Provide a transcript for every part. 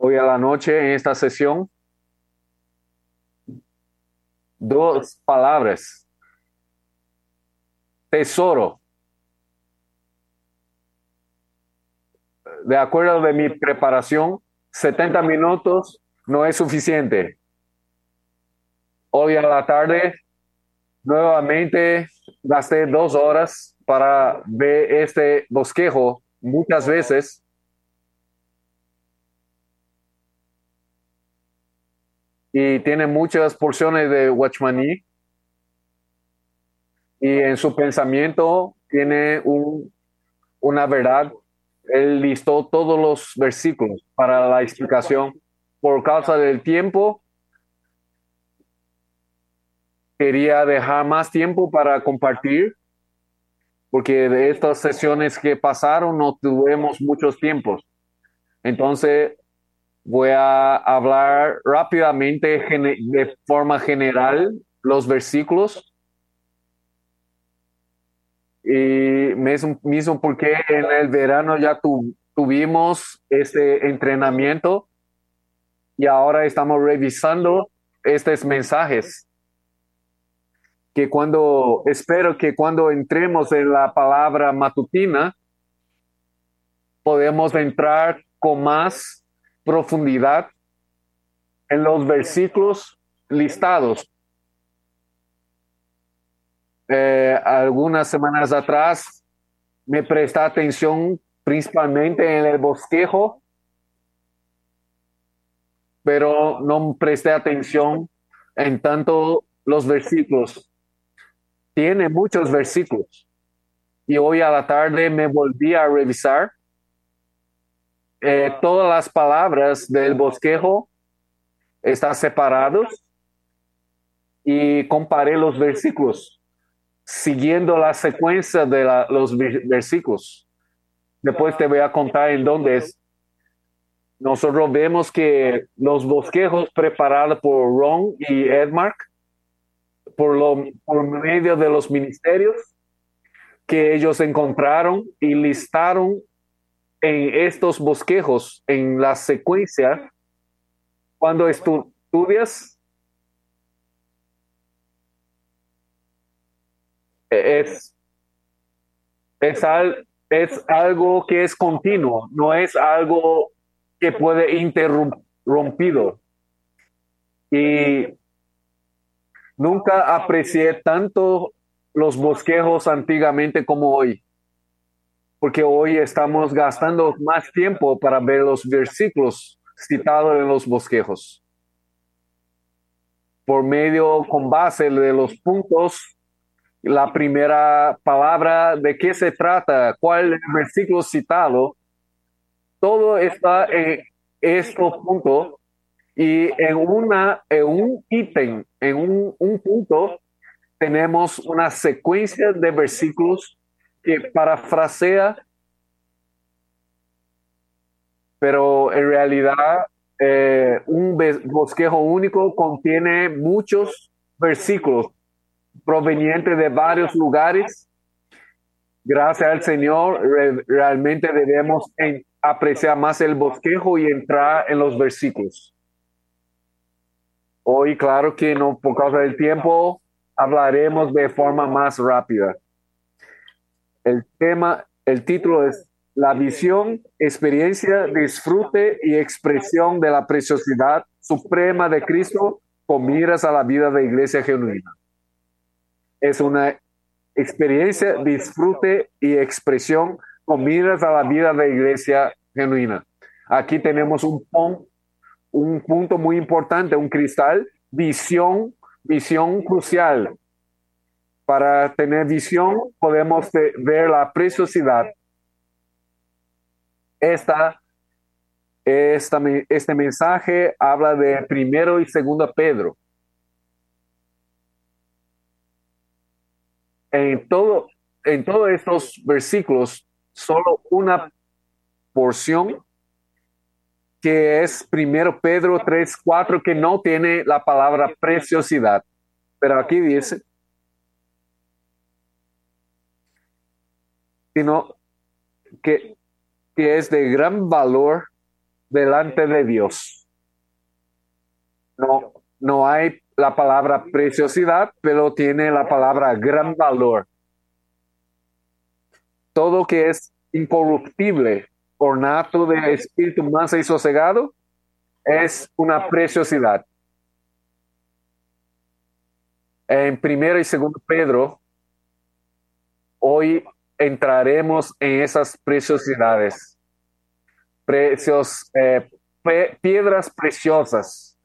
Hoy a la noche en esta sesión, dos palabras. Tesoro. De acuerdo de mi preparación, 70 minutos no es suficiente. Hoy a la tarde, nuevamente gasté 2 horas para ver este bosquejo muchas veces y tiene muchas porciones de Watchmaní y en su pensamiento tiene una verdad. Él listó todos los versículos para la explicación. Por causa del tiempo, quería dejar más tiempo para compartir, porque de estas sesiones que pasaron no tuvimos muchos tiempos. Entonces, voy a hablar rápidamente de forma general los versículos y mismo porque en el verano ya tuvimos este entrenamiento y ahora estamos revisando estos mensajes que espero que cuando entremos en la palabra matutina, podemos entrar con más profundidad en los versículos listados. Algunas semanas atrás me presté atención principalmente en el bosquejo, pero no presté atención en tanto los versículos. Tiene muchos versículos. Y hoy a la tarde me volví a revisar todas las palabras del bosquejo están separados y comparé los versículos siguiendo la secuencia de los versículos. Después te voy a contar en dónde es. Nosotros vemos que los bosquejos preparados por Ron y Edmark por medio de los ministerios que ellos encontraron y listaron en estos bosquejos en la secuencia. Cuando estudias, es, es algo que es continuo, no es algo que puede interrumpido. Y nunca aprecié tanto los bosquejos antiguamente como hoy, porque hoy estamos gastando más tiempo para ver los versículos citados en los bosquejos. Por medio, con base de los puntos, la primera palabra, de qué se trata, cuál es el versículo citado, todo está en estos puntos y en un ítem, en un punto, tenemos una secuencia de versículos que parafrasea, pero en realidad un bosquejo único contiene muchos versículos provenientes de varios lugares. Gracias al Señor, realmente debemos apreciar más el bosquejo y entrar en los versículos. Hoy, claro que no, por causa del tiempo, hablaremos de forma más rápida. El título es La visión, experiencia, disfrute y expresión de la preciosidad suprema de Cristo con miras a la vida de iglesia genuina. Es una experiencia, disfrute y expresión con miras a la vida de iglesia genuina. Aquí tenemos un punto muy importante, un cristal, visión crucial. Para tener visión podemos ver la preciosidad. Esta, este mensaje habla de primero y segundo Pedro. En todo, en todos estos versículos, solo una porción que es primero Pedro 3:4 que no tiene la palabra preciosidad. Pero aquí dice, sino que, que es de gran valor delante de Dios. No, no hay la palabra preciosidad, pero tiene la palabra gran valor. Todo que es incorruptible, ornato de espíritu manso y sosegado, es una preciosidad. En primero y segundo Pedro, hoy entraremos en esas preciosidades. Piedras preciosas,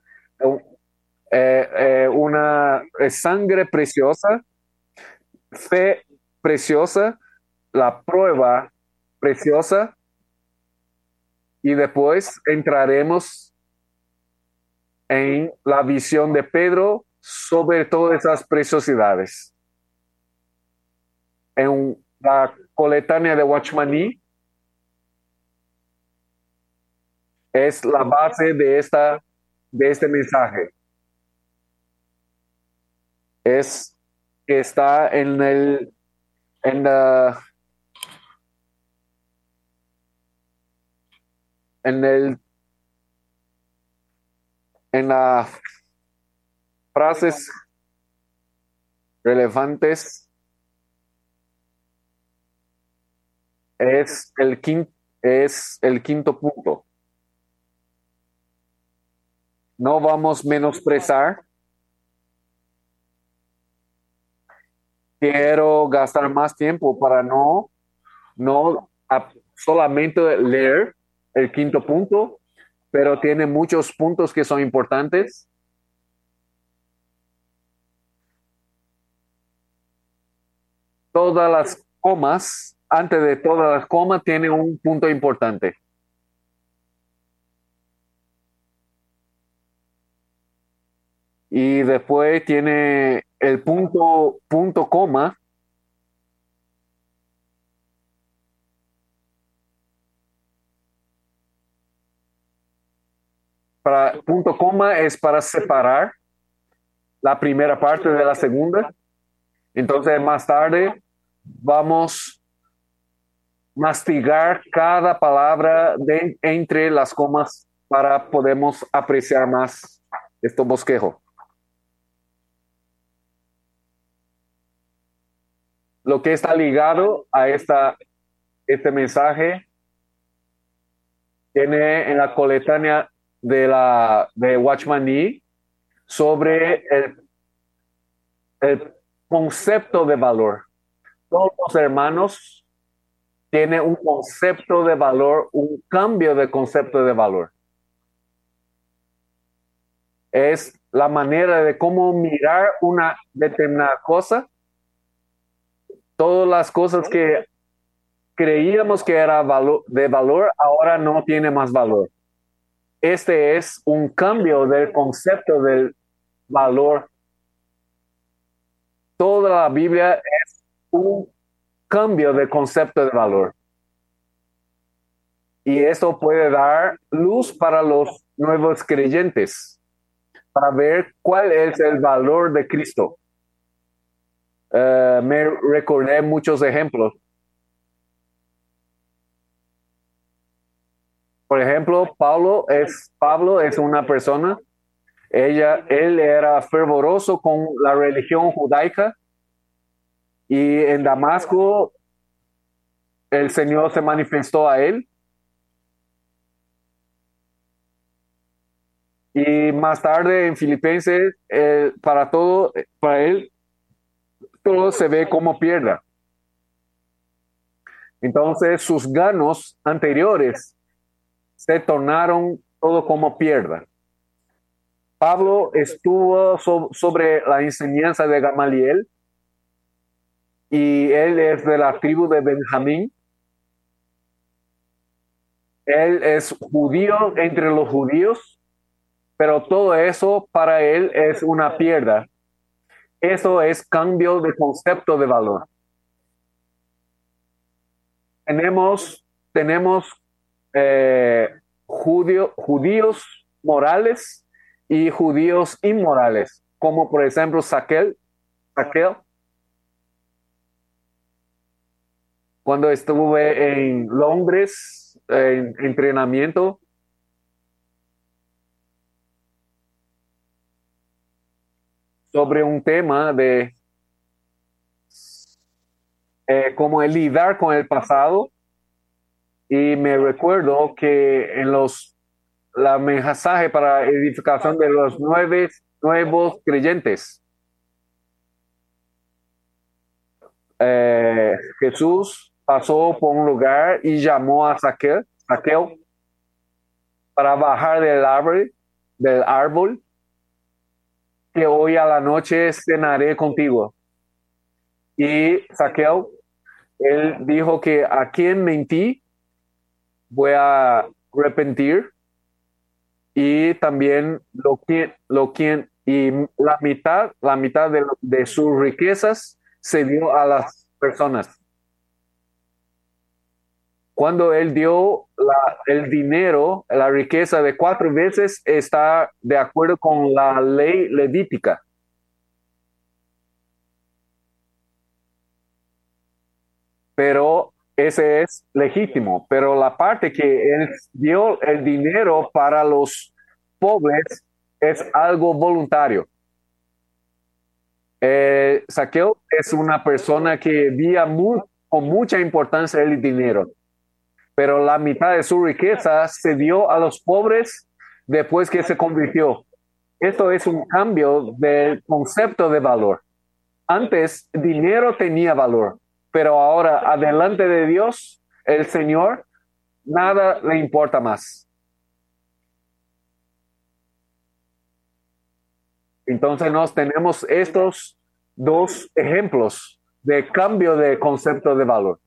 una sangre preciosa, fe preciosa, la prueba preciosa, y después entraremos en la visión de Pedro sobre todas esas preciosidades. En la coletánea de Watchman Nee es la base de este mensaje. Es que está en las frases relevantes. Es el quinto punto. No vamos a menosprezar. Quiero gastar más tiempo para no solamente leer el quinto punto, pero tiene muchos puntos que son importantes. Todas las comas, antes de todas las comas, tiene un punto importante. Y después tiene el punto coma. Punto coma es para separar la primera parte de la segunda. Entonces más tarde vamos a mastigar cada palabra entre las comas para podemos apreciar más este bosquejo. Lo que está ligado a este mensaje tiene en la coletánea de Watchman Nee sobre el concepto de valor. Todos los hermanos tienen un concepto de valor, un cambio de concepto de valor. Es la manera de cómo mirar una determinada cosa. Todas las cosas que creíamos que era de valor, ahora no tiene más valor. Este es un cambio del concepto del valor. Toda la Biblia es un cambio de concepto de valor. Y esto puede dar luz para los nuevos creyentes, para ver cuál es el valor de Cristo. Me recordé muchos ejemplos. Por ejemplo, Pablo es una persona, él era fervoroso con la religión judaica y en Damasco el Señor se manifestó a él. Y más tarde en Filipenses, para él, todo se ve como pierda. Entonces sus ganos anteriores se tornaron todo como pierda. Pablo estuvo sobre la enseñanza de Gamaliel y él es de la tribu de Benjamín. Él es judío entre los judíos, pero todo eso para él es una pierda. Eso es cambio de concepto de valor. Tenemos judíos morales y judíos inmorales, como por ejemplo Saquel. Cuando estuve en Londres en entrenamiento, sobre un tema de cómo el lidiar con el pasado y me recuerdo que en la mensaje para edificación de los nuevos creyentes, Jesús pasó por un lugar y llamó a Saqueo para bajar del árbol, que hoy a la noche cenaré contigo. Y Saqueo, él dijo que a quien mentí voy a arrepentir y también y la mitad de sus riquezas se dio a las personas. Cuando él dio el dinero, la riqueza de 4 veces, está de acuerdo con la ley levítica. Pero ese es legítimo. Pero la parte que él dio el dinero para los pobres es algo voluntario. Saqueo es una persona que veía con mucha importancia el dinero, pero la mitad de su riqueza se dio a los pobres después que se convirtió. Esto es un cambio del concepto de valor. Antes, dinero tenía valor, pero ahora, adelante de Dios, el Señor, nada le importa más. Entonces, nos tenemos estos dos ejemplos de cambio de concepto de valor.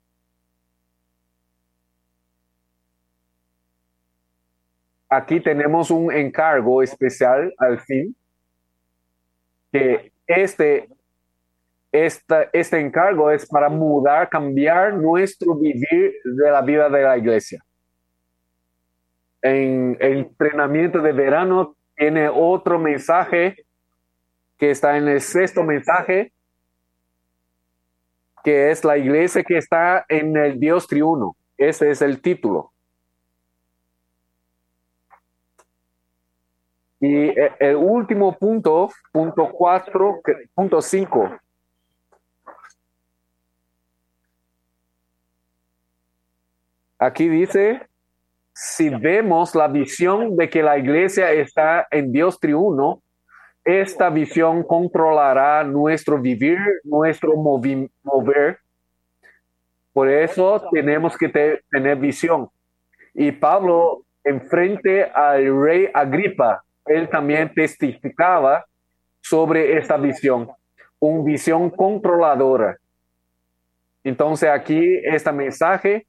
Aquí tenemos un encargo especial al fin, que este encargo es para cambiar nuestro vivir de la vida de la iglesia. En el entrenamiento de verano tiene otro mensaje que está en el sexto mensaje, que es la iglesia que está en el Dios triuno. Ese es el título. Y el último punto 4, punto 5. Aquí dice, si vemos la visión de que la iglesia está en Dios triuno, esta visión controlará nuestro vivir, nuestro mover. Por eso tenemos que tener visión. Y Pablo, enfrente al rey Agripa, él también testificaba sobre esta visión, una visión controladora. Entonces aquí este mensaje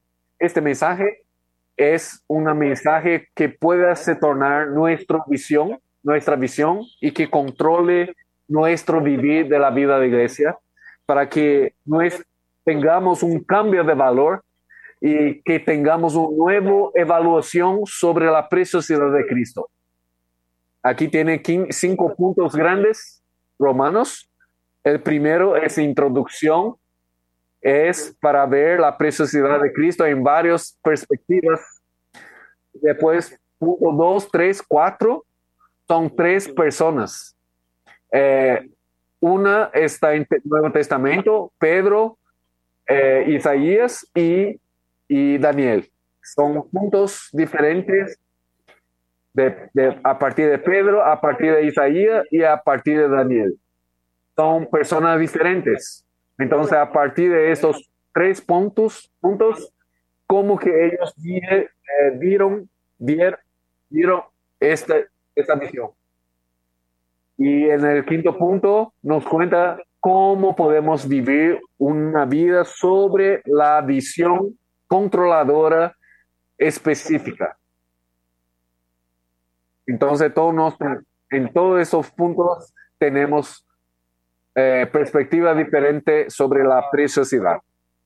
es un mensaje que pueda se tornar nuestra visión y que controle nuestro vivir de la vida de iglesia para que tengamos un cambio de valor y que tengamos una nueva evaluación sobre la preciosidad de Cristo. Aquí tiene 5 puntos grandes, Romanos. El primero es introducción, es para ver la preciosidad de Cristo en varias perspectivas. Después, punto 2, 3, 4, son 3 personas. Una está en el Nuevo Testamento, Pedro, Isaías y Daniel. Son puntos diferentes a partir de Pedro, a partir de Isaías y a partir de Daniel. Son personas diferentes. Entonces, a partir de esos 3 puntos, como que ellos vieron esta visión. Y en el quinto punto nos cuenta cómo podemos vivir una vida sobre la visión controladora específica. Entonces, en todos esos puntos tenemos perspectiva diferente sobre la preciosidad.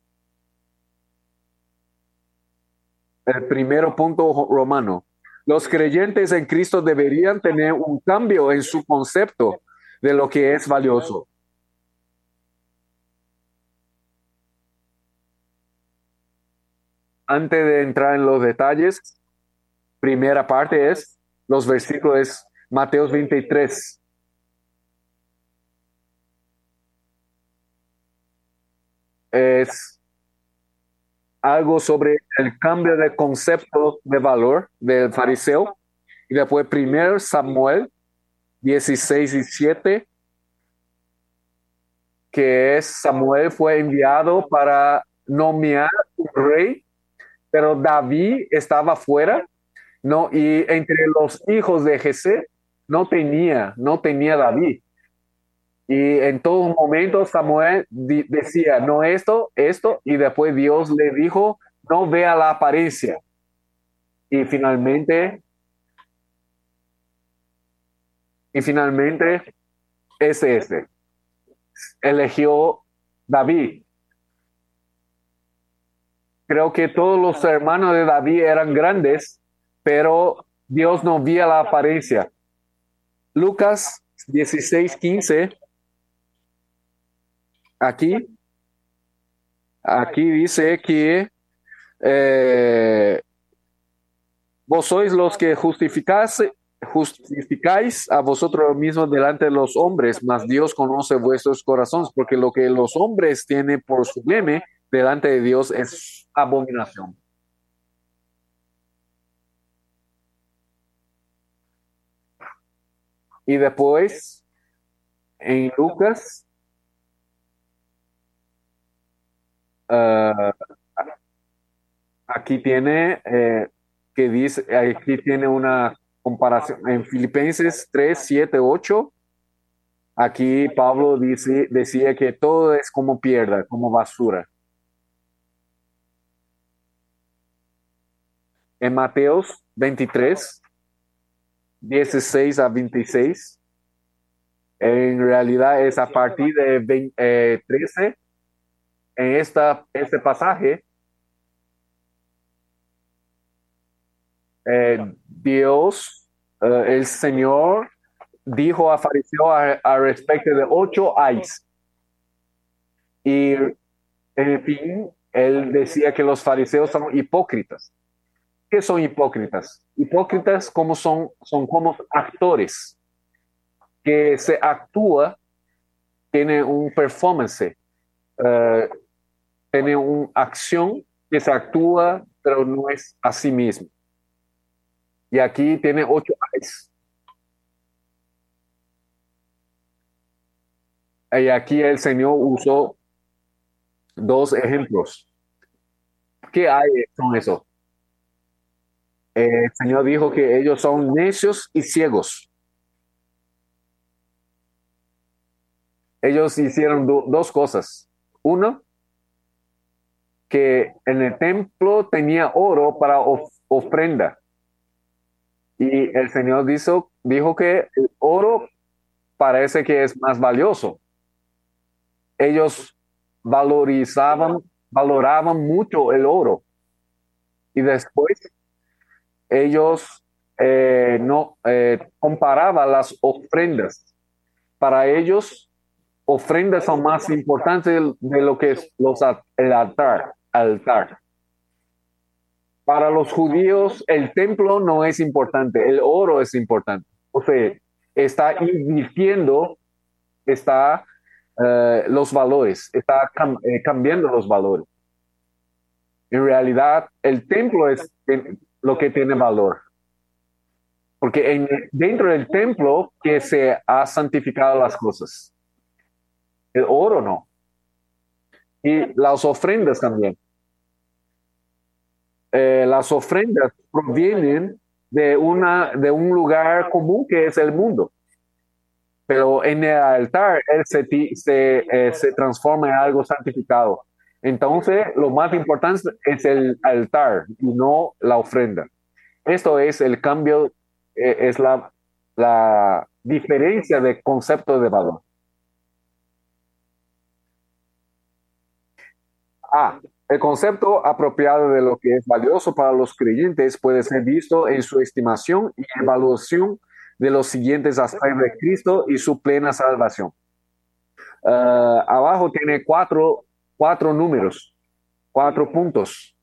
El primer punto romano. Los creyentes en Cristo deberían tener un cambio en su concepto de lo que es valioso. Antes de entrar en los detalles, primera parte es los versículos Mateo 23. es algo sobre el cambio de concepto de valor del fariseo. Y después 1 Samuel 16:7, que es Samuel fue enviado para nomear un rey, pero David estaba fuera, ¿no? Y entre los hijos de Jesé no tenía David. Y en todo momento Samuel decía, no esto, y después Dios le dijo, no vea la apariencia. Y finalmente, ese eligió David. Creo que todos los hermanos de David eran grandes, pero Dios no veía la apariencia. Lucas 16:15, aquí, aquí dice que eh, vos sois los que justificáis a vosotros mismos delante de los hombres, mas Dios conoce vuestros corazones, porque lo que los hombres tienen por sublime delante de Dios es abominación. Y después, en Lucas, ah, aquí tiene una comparación en Filipenses 3:7-8. Aquí Pablo decía que todo es como pierda, como basura. En Mateos 23:16-26, en realidad es a partir de 13, en este pasaje, Dios, el Señor, dijo a fariseo a respecto de 8 ayes. Y en fin, él decía que los fariseos son hipócritas. ¿Qué son hipócritas? Hipócritas como son como actores que se actúa, tiene un performance, eh, tiene una acción que se actúa, pero no es a sí mismo. Y aquí tiene 8 ayes. Y aquí el Señor usó 2 ejemplos. ¿Qué hay son esos? El Señor dijo que ellos son necios y ciegos. Ellos hicieron 2 cosas. Uno, que en el templo tenía oro para ofrenda. Y el Señor dijo que el oro parece que es más valioso. Ellos valoraban mucho el oro. Y después ellos no comparaban las ofrendas. Para ellos, ofrendas son más importantes de lo que es el altar. Para los judíos, el templo no es importante, el oro es importante. O sea, está invirtiendo, está los valores, está cambiando los valores. En realidad, el templo es lo que tiene valor. Porque dentro del templo que se ha santificado las cosas. El oro no. Y las ofrendas también. Las ofrendas provienen de un lugar común que es el mundo. Pero en el altar él se transforma en algo santificado. Entonces, lo más importante es el altar y no la ofrenda. Esto es el cambio, es la diferencia de concepto de valor. Ah, el concepto apropiado de lo que es valioso para los creyentes puede ser visto en su estimación y evaluación de los siguientes aspectos de Cristo y su plena salvación. Abajo tiene cuatro números, 4 puntos.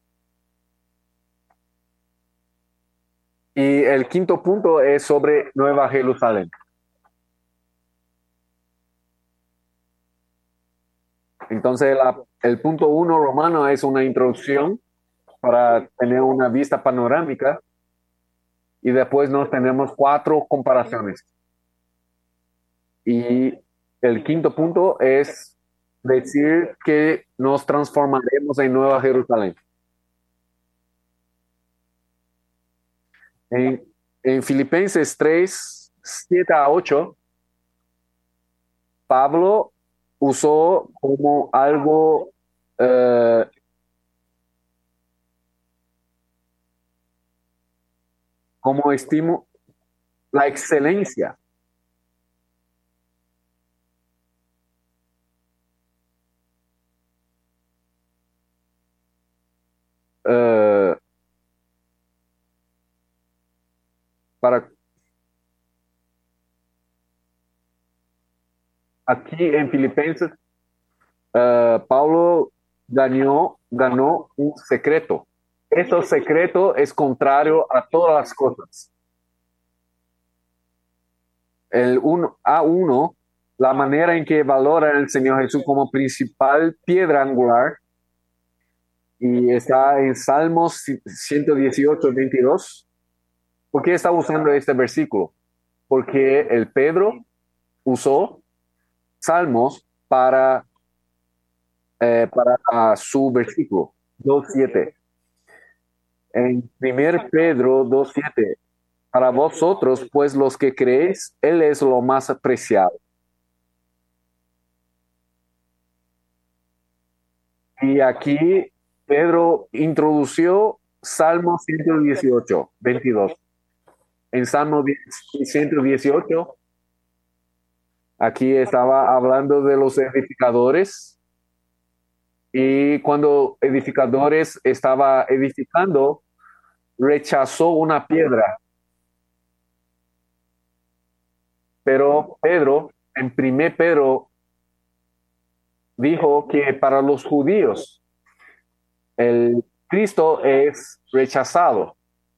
Y el quinto punto es sobre Nueva Jerusalén. Entonces, el punto uno romano es una introducción para tener una vista panorámica y después nos tenemos 4 comparaciones. Y el quinto punto es decir que nos transformaremos en Nueva Jerusalén. En, en Filipenses 3, 7 a 8, Pablo usó como algo, eh, como estimo, la excelencia. eh, para aquí en Filipenses, Pablo ganó un secreto. Este secreto es contrario a todas las cosas. El A1, la manera en que valora el Señor Jesús como principal piedra angular, y está en Salmos 118, 22. ¿Por qué está usando este versículo? Porque el Pedro usó Salmos para su versículo 2.7. En 1 Pedro 2.7, para vosotros, pues los que creéis, Él es lo más apreciado. Y aquí Pedro introdució Salmo 118, 22. En Salmo 118, aquí estaba hablando de los edificadores y cuando edificadores estaba edificando, rechazó una piedra. Pero Pedro, en 1 Pedro, dijo que para los judíos el Cristo es rechazado.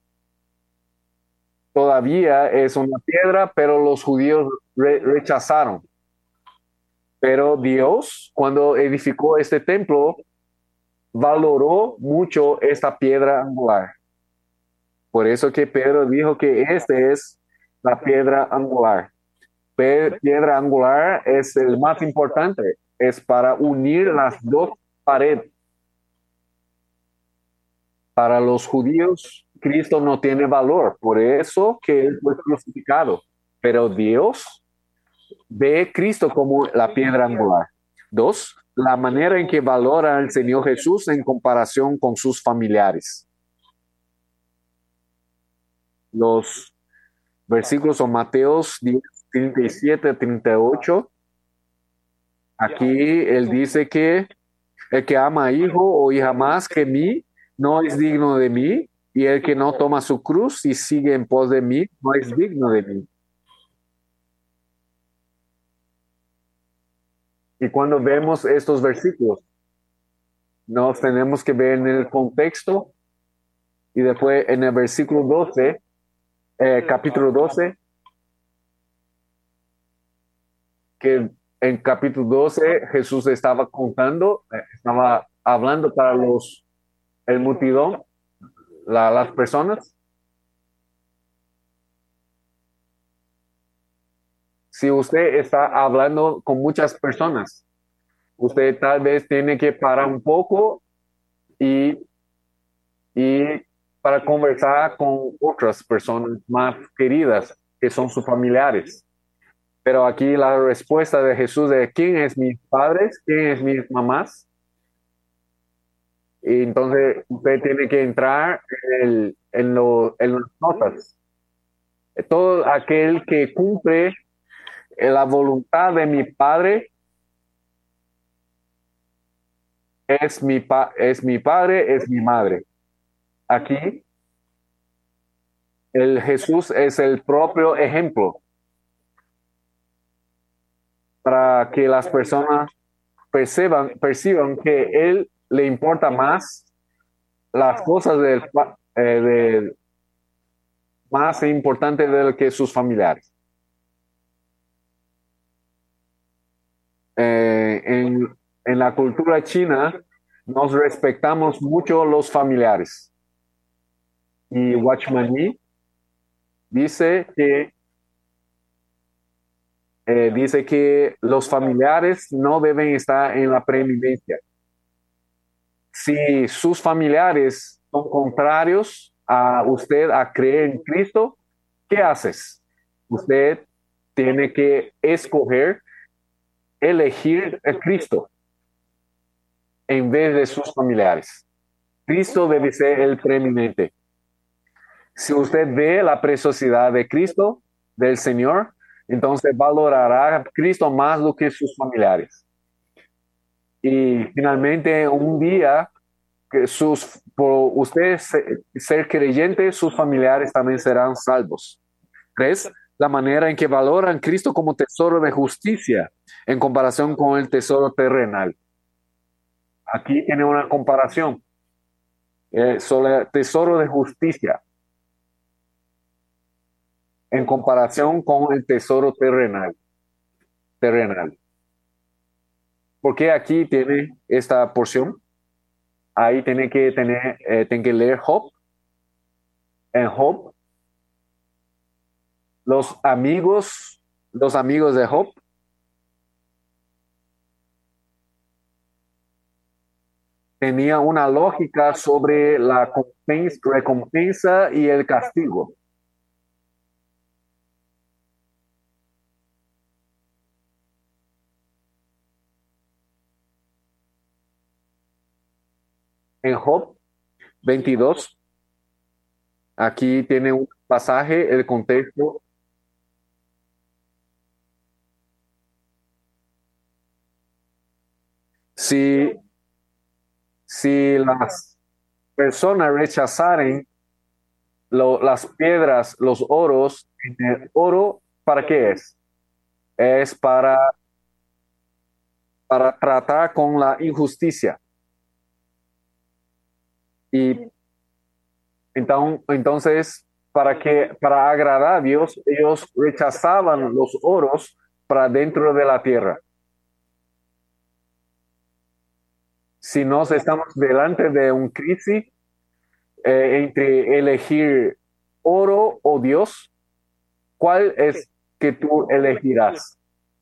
Todavía es una piedra, pero los judíos rechazaron. Pero Dios, cuando edificó este templo, valoró mucho esta piedra angular. Por eso que Pedro dijo que este es la piedra angular. Piedra angular es el más importante, es para unir las dos paredes. Para los judíos, Cristo no tiene valor, por eso que él fue crucificado. Pero Dios ve a Cristo como la piedra angular. 2, la manera en que valora al Señor Jesús en comparación con sus familiares. Los versículos son Mateos 10, 37, 38. Aquí él dice que el que ama a hijo o hija más que mí no es digno de mí, y el que no toma su cruz y sigue en pos de mí no es digno de mí. Y cuando vemos estos versículos, nos tenemos que ver en el contexto y después en el versículo 12, capítulo 12, que en capítulo 12 Jesús estaba contando, estaba hablando para el multidón, las personas. Si usted está hablando con muchas personas, usted tal vez tiene que parar un poco y, y para conversar con otras personas más queridas que son sus familiares. Pero aquí la respuesta de Jesús de quién es mis padres, quién es mis mamás. Y entonces usted tiene que entrar en las notas. Todo aquel que cumple la voluntad de mi padre es mi padre, es mi madre. Aquí el Jesús es el propio ejemplo para que las personas perciban que él le importa más las cosas más importantes de lo que sus familiares. En En la cultura china nos respetamos mucho los familiares. Y Watchman Nee dice dice que los familiares no deben estar en la preeminencia. Si sus familiares son contrarios a usted a creer en Cristo, ¿qué haces? Usted tiene que escoger, elegir a Cristo en vez de sus familiares. Cristo debe ser el preeminente. Si usted ve la preciosidad de Cristo, del Señor, entonces valorará a Cristo más do que sus familiares. Y finalmente, un día, que por usted ser creyente, sus familiares también serán salvos. ¿Crees? La manera en que valoran a Cristo como tesoro de justicia en comparación con el tesoro terrenal. Aquí tiene una comparación sobre el tesoro de justicia en comparación con el tesoro terrenal. ¿Por qué aquí tiene esta porción? Ahí tiene que leer Job. En Job, los amigos de Job tenían una lógica sobre la recompensa y el castigo. En Job 22, aquí tiene un pasaje, el contexto. Si, si las personas rechazaren las piedras, los oros, el oro, ¿para qué es? Es para tratar con la injusticia. Y entonces, para agradar a Dios, ellos rechazaban los oros para dentro de la tierra. Si nos estamos delante de un crisis entre elegir oro o Dios, ¿cuál es que tú elegirás?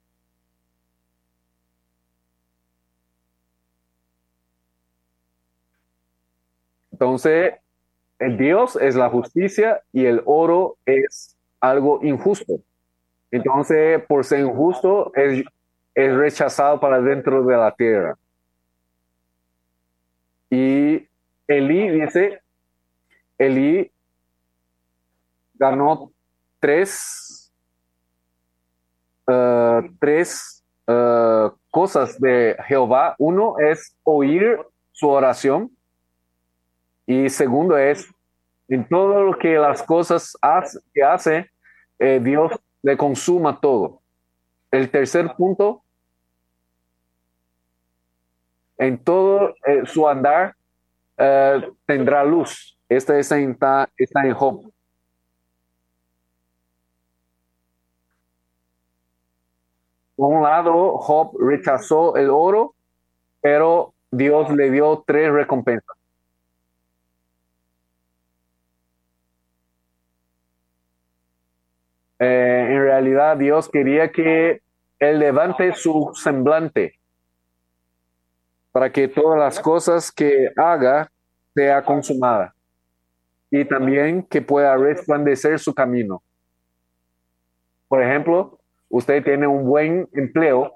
Entonces, el Dios es la justicia y el oro es algo injusto. Entonces, por ser injusto, es rechazado para dentro de la tierra. Y Elí dice, Elí ganó tres, cosas de Jehová. Uno es oír su oración y segundo es en todo lo que las cosas que hace, Dios le consuma todo. El tercer punto, en todo su andar tendrá luz. Esta está en Job. Por un lado, Job rechazó el oro, pero Dios le dio tres recompensas. En realidad, Dios quería que él levante su semblante para que todas las cosas que haga sea consumada y también que pueda resplandecer su camino. Por ejemplo, usted tiene un buen empleo,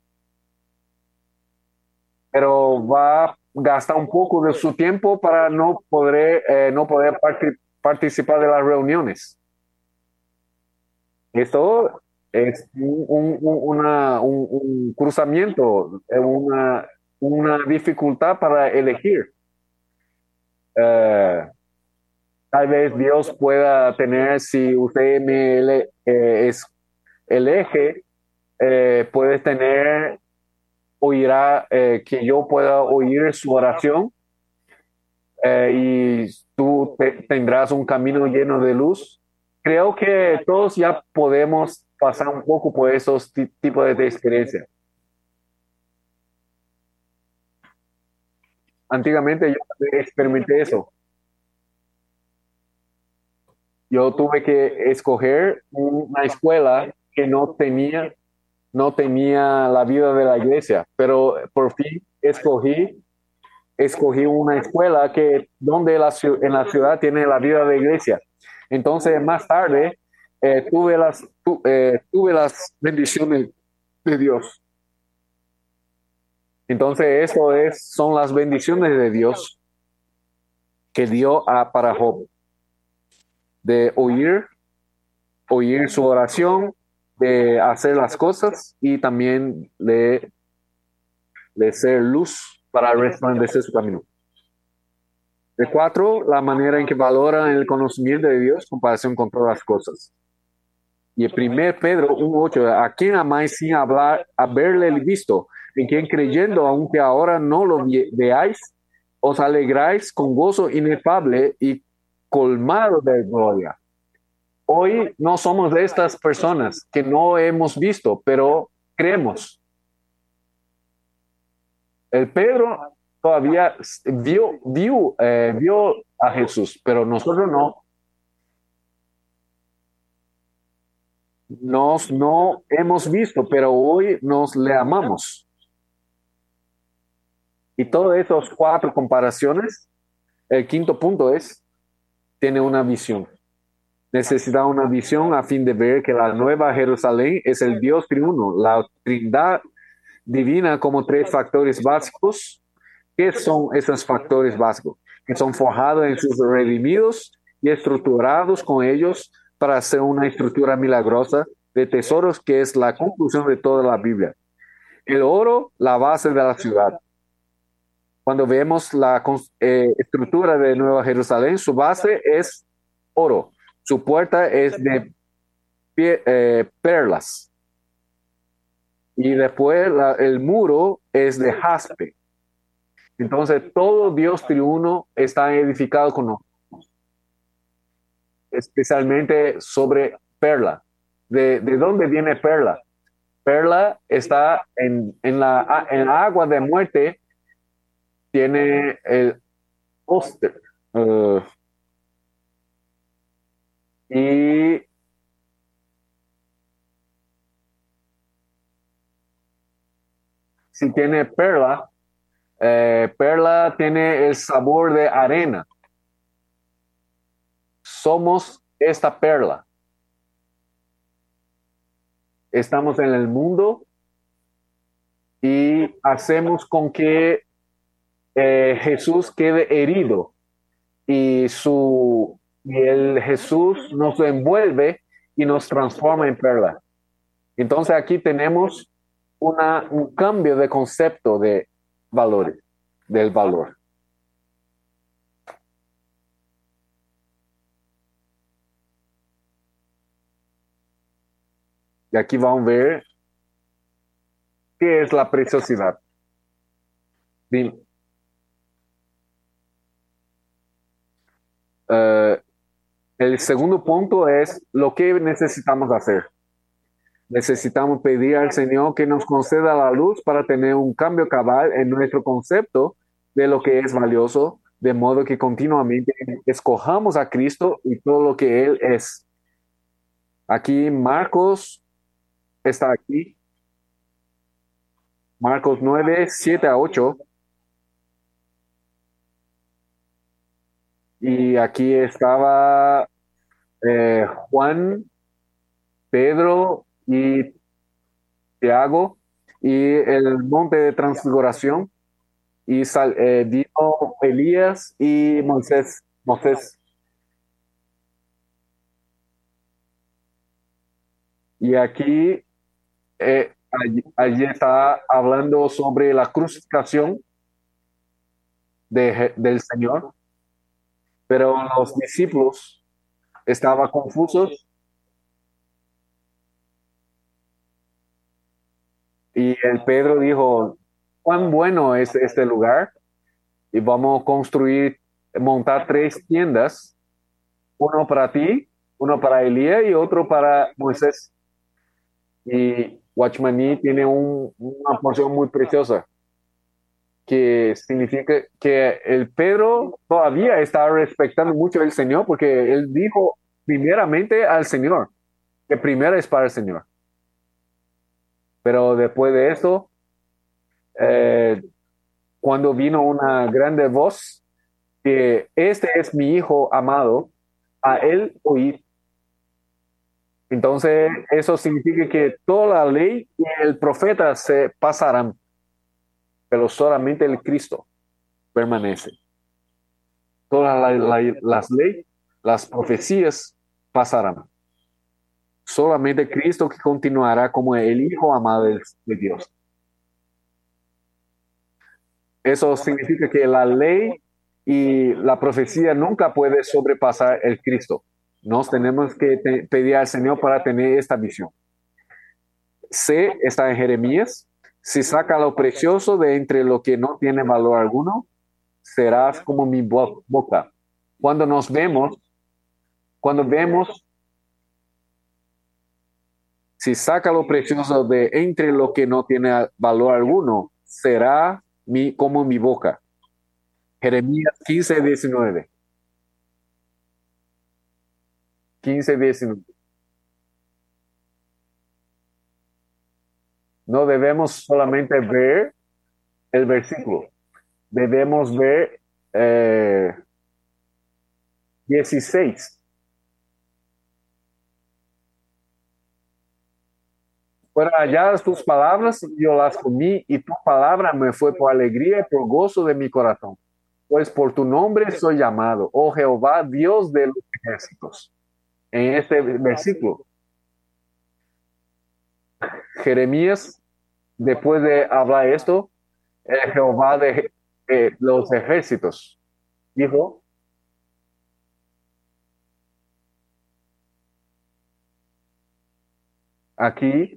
pero va a gastar un poco de su tiempo para no poder participar de las reuniones. Esto es un cruzamiento, una dificultad para elegir. Eh, Tal vez Dios pueda tener, si usted es el eje, puede tener, oirá, que yo pueda oír su oración y tú tendrás un camino lleno de luz. Creo que todos ya podemos pasar un poco por esos tipos de experiencias. Antiguamente yo experimenté eso. Yo tuve que escoger una escuela que no tenía la vida de la iglesia, pero por fin escogí una escuela que donde en la ciudad tiene la vida de iglesia. Entonces, más tarde, tuve las bendiciones de Dios. Entonces, son las bendiciones de Dios que dio para Job, de oír su oración, de hacer las cosas y también de ser luz para resplandecer su camino. De cuatro, la manera en que valora el conocimiento de Dios en comparación con todas las cosas. Y el primer Pedro 1:8, a quien amáis sin haberle visto, en quien creyendo, aunque ahora no lo veáis, os alegráis con gozo inefable y colmado de gloria. Hoy no somos de estas personas que no hemos visto, pero creemos. El Pedro todavía vio a Jesús, pero nosotros no. No hemos visto, pero hoy nos le amamos. Y todas esas cuatro comparaciones, el quinto punto tiene una visión. Necesita una visión a fin de ver que la nueva Jerusalén es el Dios triuno, la Trinidad divina como tres factores básicos. ¿Qué son esos factores básicos? Que son forjados en sus redimidos y estructurados con ellos para hacer una estructura milagrosa de tesoros que es la conclusión de toda la Biblia. El oro, la base de la ciudad. Cuando vemos la estructura de Nueva Jerusalén, su base es oro. Su puerta es de perlas. Y después el muro es de jaspe. Entonces, todo Dios triuno está edificado con nosotros, especialmente sobre perla. ¿De dónde viene perla? Perla está en la agua de muerte, tiene el óster. Y si tiene perla, perla tiene el sabor de arena. Somos esta perla. Estamos en el mundo y hacemos con que Jesús quede herido y el Jesús nos envuelve y nos transforma en perla. Entonces aquí tenemos un cambio de concepto de valores, del valor. Y aquí vamos a ver qué es la preciosidad. El segundo punto es lo que necesitamos hacer. Necesitamos pedir al Señor que nos conceda la luz para tener un cambio cabal en nuestro concepto de lo que es valioso, de modo que continuamente escojamos a Cristo y todo lo que Él es. Aquí Marcos está aquí. Marcos 9:7-8. Y aquí estaba Juan, Pedro y Tiago y el monte de transfiguración. Y vino Elías y Moisés. Y aquí, allí está hablando sobre la crucificación del Señor, pero los discípulos estaban confusos y el Pedro dijo, cuán bueno es este lugar y vamos a montar 3 tiendas, uno para ti, uno para Elías y otro para Moisés. Y Watchmaní tiene una porción muy preciosa. que significa que el Pedro todavía está respetando mucho al Señor porque él dijo primeramente al Señor, que primero es para el Señor. Pero después de eso, eh, cuando vino una grande voz, que este es mi hijo amado, a él oíd. Entonces, eso significa que toda la ley y el profeta se pasarán, pero solamente el Cristo permanece. Todas las leyes, las profecías pasarán. Solamente Cristo que continuará como el Hijo amado de Dios. Eso significa que la ley y la profecía nunca puede sobrepasar el Cristo. Nos tenemos que pedir al Señor para tener esta visión. C está en Jeremías. Si saca lo precioso de entre lo que no tiene valor alguno, serás como mi boca. Cuando nos vemos, cuando vemos, si saca lo precioso de entre lo que no tiene valor alguno, será como mi boca. Jeremías 15:19. 15:19. No debemos solamente ver el versículo, debemos ver 16. Fueron halladas tus palabras, yo las comí, y tu palabra me fue por alegría y por gozo de mi corazón. Pues por tu nombre soy llamado, oh Jehová, Dios de los ejércitos. En este versículo, Jeremías, después de hablar esto, Jehová de los ejércitos dijo, aquí,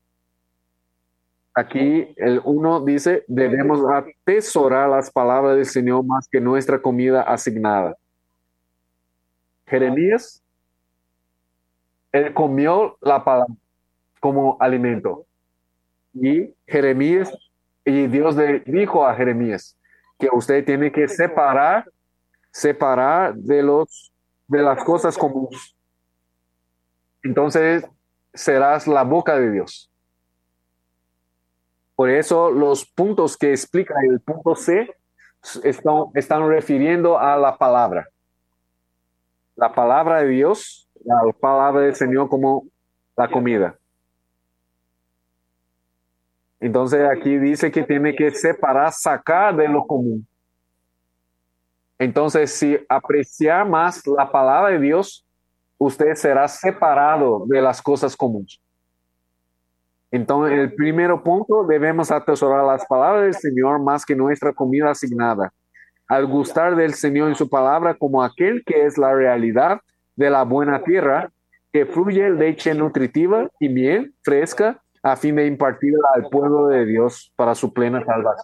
aquí el uno dice, debemos atesorar las palabras del Señor más que nuestra comida asignada. Jeremías, él comió la palabra como alimento. Y Jeremías, y Dios le dijo a Jeremías que usted tiene que separar de las cosas comunes. Entonces serás la boca de Dios. Por eso los puntos que explica el punto C están refiriendo a la palabra de Dios, la palabra del Señor como la comida. Entonces aquí dice que tiene que separar, sacar de lo común. Entonces, si apreciar más la palabra de Dios, usted será separado de las cosas comunes. Entonces, el primer punto, debemos atesorar las palabras del Señor más que nuestra comida asignada. Al gustar del Señor en su palabra como aquel que es la realidad de la buena tierra, que fluye leche nutritiva y miel fresca a fin de impartir al pueblo de Dios para su plena salvación.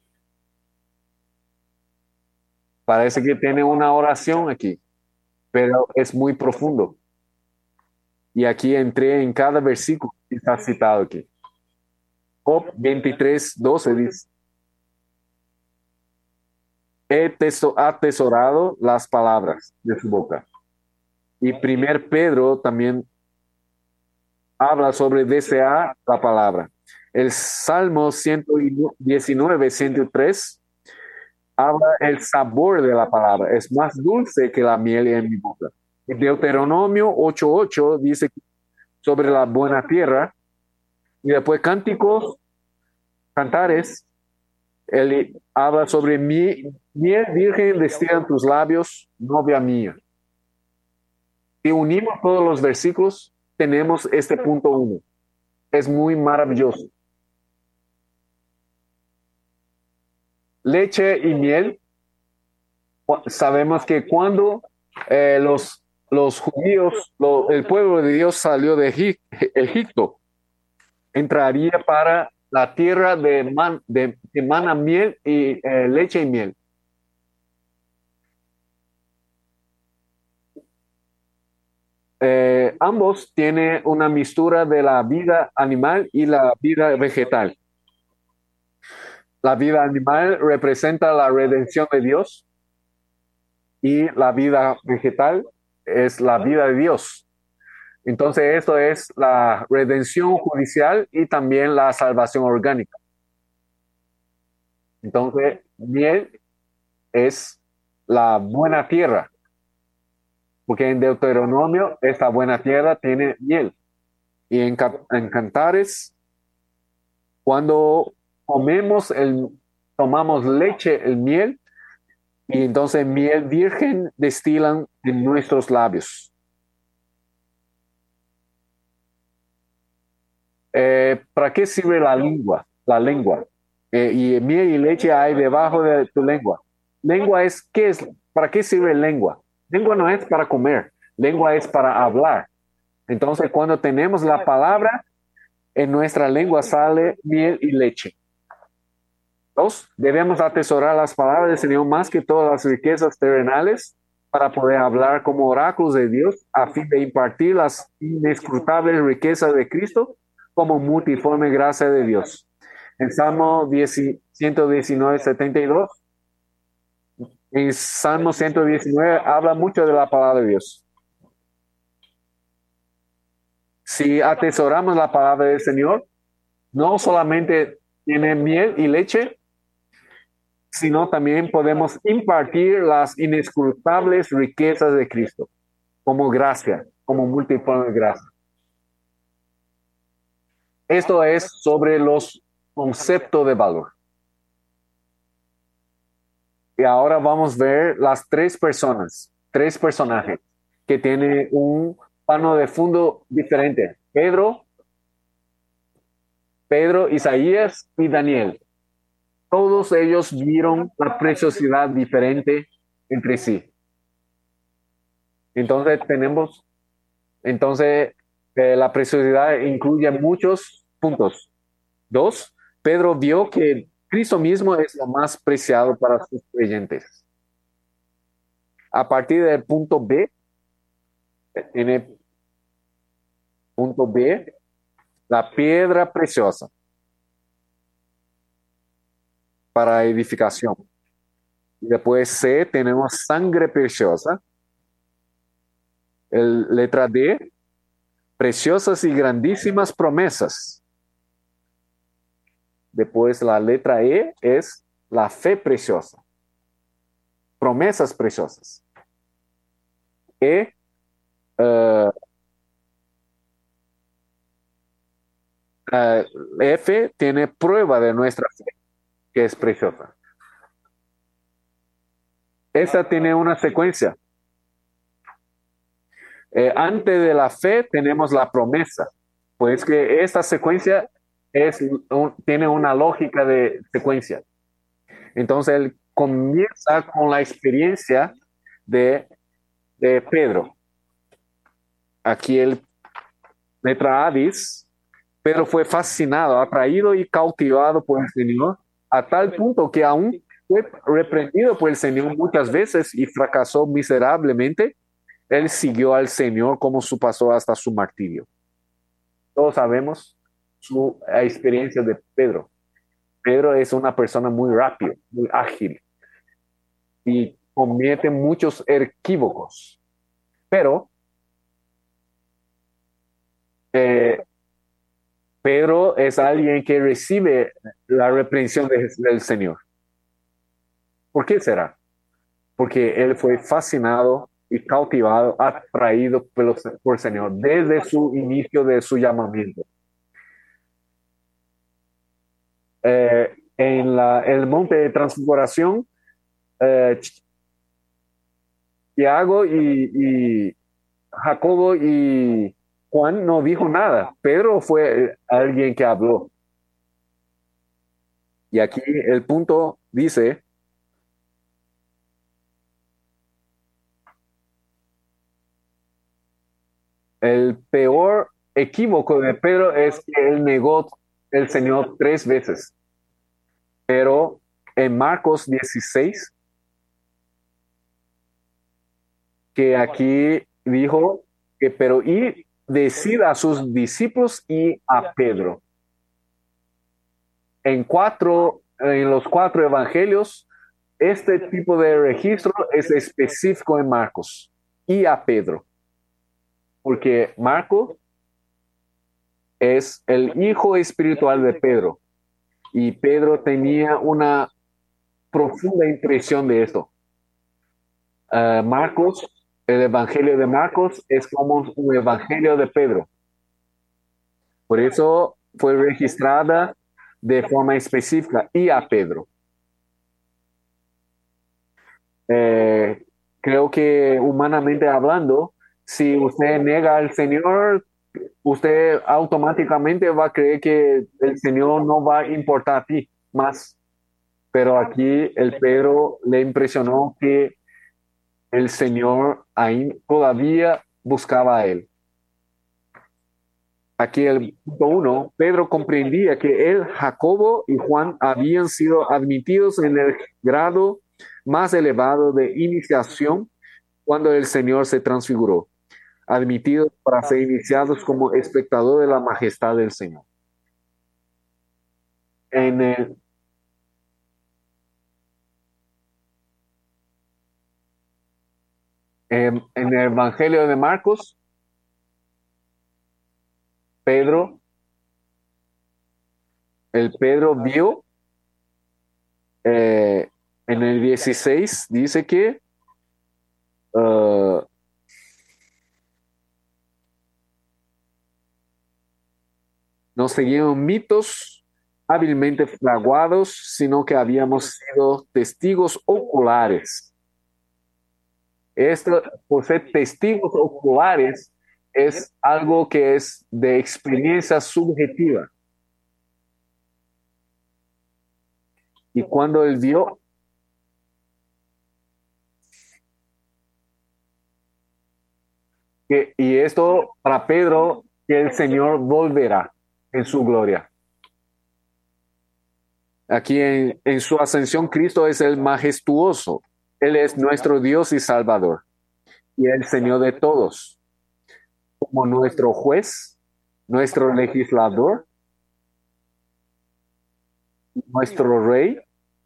Parece que tiene una oración aquí, pero es muy profundo. Y aquí entré en cada versículo que está citado aquí. Job 23:12 dice, he atesorado las palabras de su boca. Y primer Pedro también habla sobre desear la palabra. El Salmo 119, 103 habla el sabor de la palabra. Es más dulce que la miel en mi boca. Deuteronomio 8:8 dice sobre la buena tierra. Y después Cánticos, Cantares, él habla sobre miel virgen destilan tus labios, novia mía. Si unimos todos los versículos, tenemos este punto uno. Es muy maravilloso. Leche y miel. Sabemos que cuando los judíos, el pueblo de Dios salió de Egipto, entraría para la tierra que emana miel y leche y miel. Ambos tienen una mistura de la vida animal y la vida vegetal. La vida animal representa la redención de Dios y la vida vegetal es la vida de Dios. Entonces, esto es la redención judicial y también la salvación orgánica. Entonces, miel es la buena tierra, porque en Deuteronomio esta buena tierra tiene miel. Y en Cantares, cuando tomamos leche, el miel, y entonces miel virgen destilan en nuestros labios. ¿Para qué sirve la lengua? La lengua. Y miel y leche hay debajo de tu lengua. Lengua es, ¿qué es? ¿Para qué sirve lengua? Lengua no es para comer, lengua es para hablar. Entonces, cuando tenemos la palabra, en nuestra lengua sale miel y leche. Dos, debemos atesorar las palabras del Señor más que todas las riquezas terrenales para poder hablar como oráculos de Dios a fin de impartir las inescrutables riquezas de Cristo como multiforme gracia de Dios. En Salmo 119, 72, en Salmo 119 habla mucho de la palabra de Dios. Si atesoramos la palabra del Señor, no solamente tiene miel y leche, sino también podemos impartir las inescrutables riquezas de Cristo como gracia, como multiforme gracia. Esto es sobre los conceptos de valor. Y ahora vamos a ver las tres personajes que tienen un pano de fondo diferente. Pedro, Isaías y Daniel. Todos ellos vieron la preciosidad diferente entre sí. Entonces, la preciosidad incluye muchos puntos. Dos, Pedro vio que Cristo mismo es lo más preciado para sus creyentes. A partir del punto B, tiene punto B, la piedra preciosa para edificación. Y después C, tenemos sangre preciosa. Letra D, preciosas y grandísimas promesas. Después la letra E es la fe preciosa. Promesas preciosas. F tiene prueba de nuestra fe, que es preciosa. Esa tiene una secuencia. Antes de la fe tenemos la promesa. Pues que esta secuencia tiene una lógica de secuencia. Entonces él comienza con la experiencia de Pedro. Aquí el letra A dice, Pedro fue fascinado, atraído y cautivado por el Señor, a tal punto que aún fue reprendido por el Señor muchas veces y fracasó miserablemente. Él siguió al Señor como su pasó hasta su martirio. Todos sabemos su experiencia de Pedro. Pedro es una persona muy rápida, muy ágil y comete muchos equívocos. Pero Pedro es alguien que recibe la reprensión del Señor. ¿Por qué será? Porque él fue fascinado y cautivado, atraído por el Señor desde su inicio de su llamamiento. En el monte de transfiguración, Tiago y Jacobo y Juan no dijo nada. Pedro fue alguien que habló. Y aquí el punto dice, el peor equívoco de Pedro es que él negó el Señor 3 veces. Pero en Marcos 16, que aquí dijo que, pero y decida a sus discípulos y a Pedro. En 4 en los 4 evangelios, este tipo de registro es específico en Marcos y a Pedro, porque Marcos es el hijo espiritual de Pedro y Pedro tenía una profunda impresión de esto. Marcos, el evangelio de Marcos es como un evangelio de Pedro. Por eso fue registrada de forma específica y a Pedro. Eh, Creo que humanamente hablando, si usted niega al Señor, usted automáticamente va a creer que el Señor no va a importar a ti más. Pero aquí el Pedro le impresionó que el Señor ahí todavía buscaba a él. Aquí el punto 1, Pedro comprendía que él, Jacobo y Juan habían sido admitidos en el grado más elevado de iniciación cuando el Señor se transfiguró, admitidos para ser iniciados como espectador de la majestad del Señor. En el, en el Evangelio de Marcos, Pedro, el Pedro vio eh, en el 16, dice que uh, no seguían mitos hábilmente fraguados, sino que habíamos sido testigos oculares. Esto, por ser testigos oculares, es algo que es de experiencia subjetiva. Y cuando él vio, y esto para Pedro, que el Señor volverá en su gloria. Aquí en su ascensión, Cristo es el majestuoso. Él es nuestro Dios y Salvador. Y el Señor de todos, como nuestro juez, nuestro legislador, nuestro rey,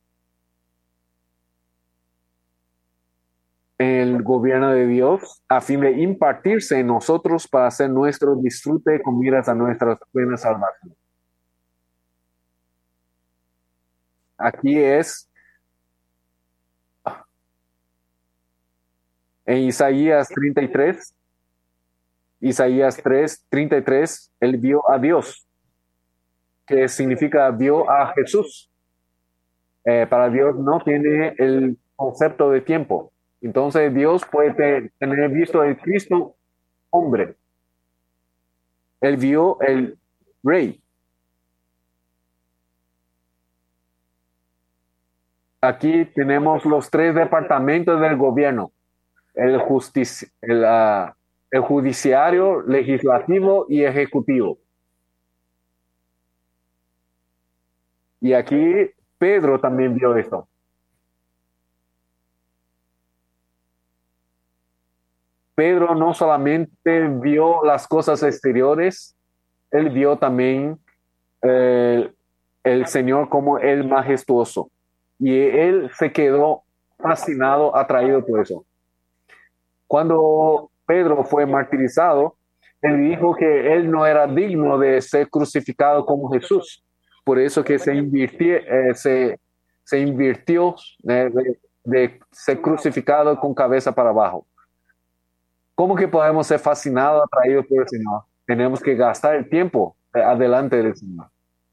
el gobierno de Dios, a fin de impartirse en nosotros para hacer nuestro disfrute con miras a nuestra plena salvación. Aquí es en Isaías 3:33, él vio a Dios, que significa vio a Jesús. Para Dios no tiene el concepto de tiempo. Entonces Dios puede tener visto el Cristo hombre. Él vio el rey. Aquí tenemos los 3 departamentos del gobierno. El judiciario, legislativo y ejecutivo. Y aquí Pedro también vio esto. Pedro no solamente vio las cosas exteriores, él vio también eh, el Señor como el majestuoso. Y él se quedó fascinado, atraído por eso. Cuando Pedro fue martirizado, él dijo que él no era digno de ser crucificado como Jesús. Por eso que se invirtió de ser crucificado con cabeza para abajo. ¿Cómo que podemos ser fascinados, atraídos por el Señor? Tenemos que gastar el tiempo adelante del Señor.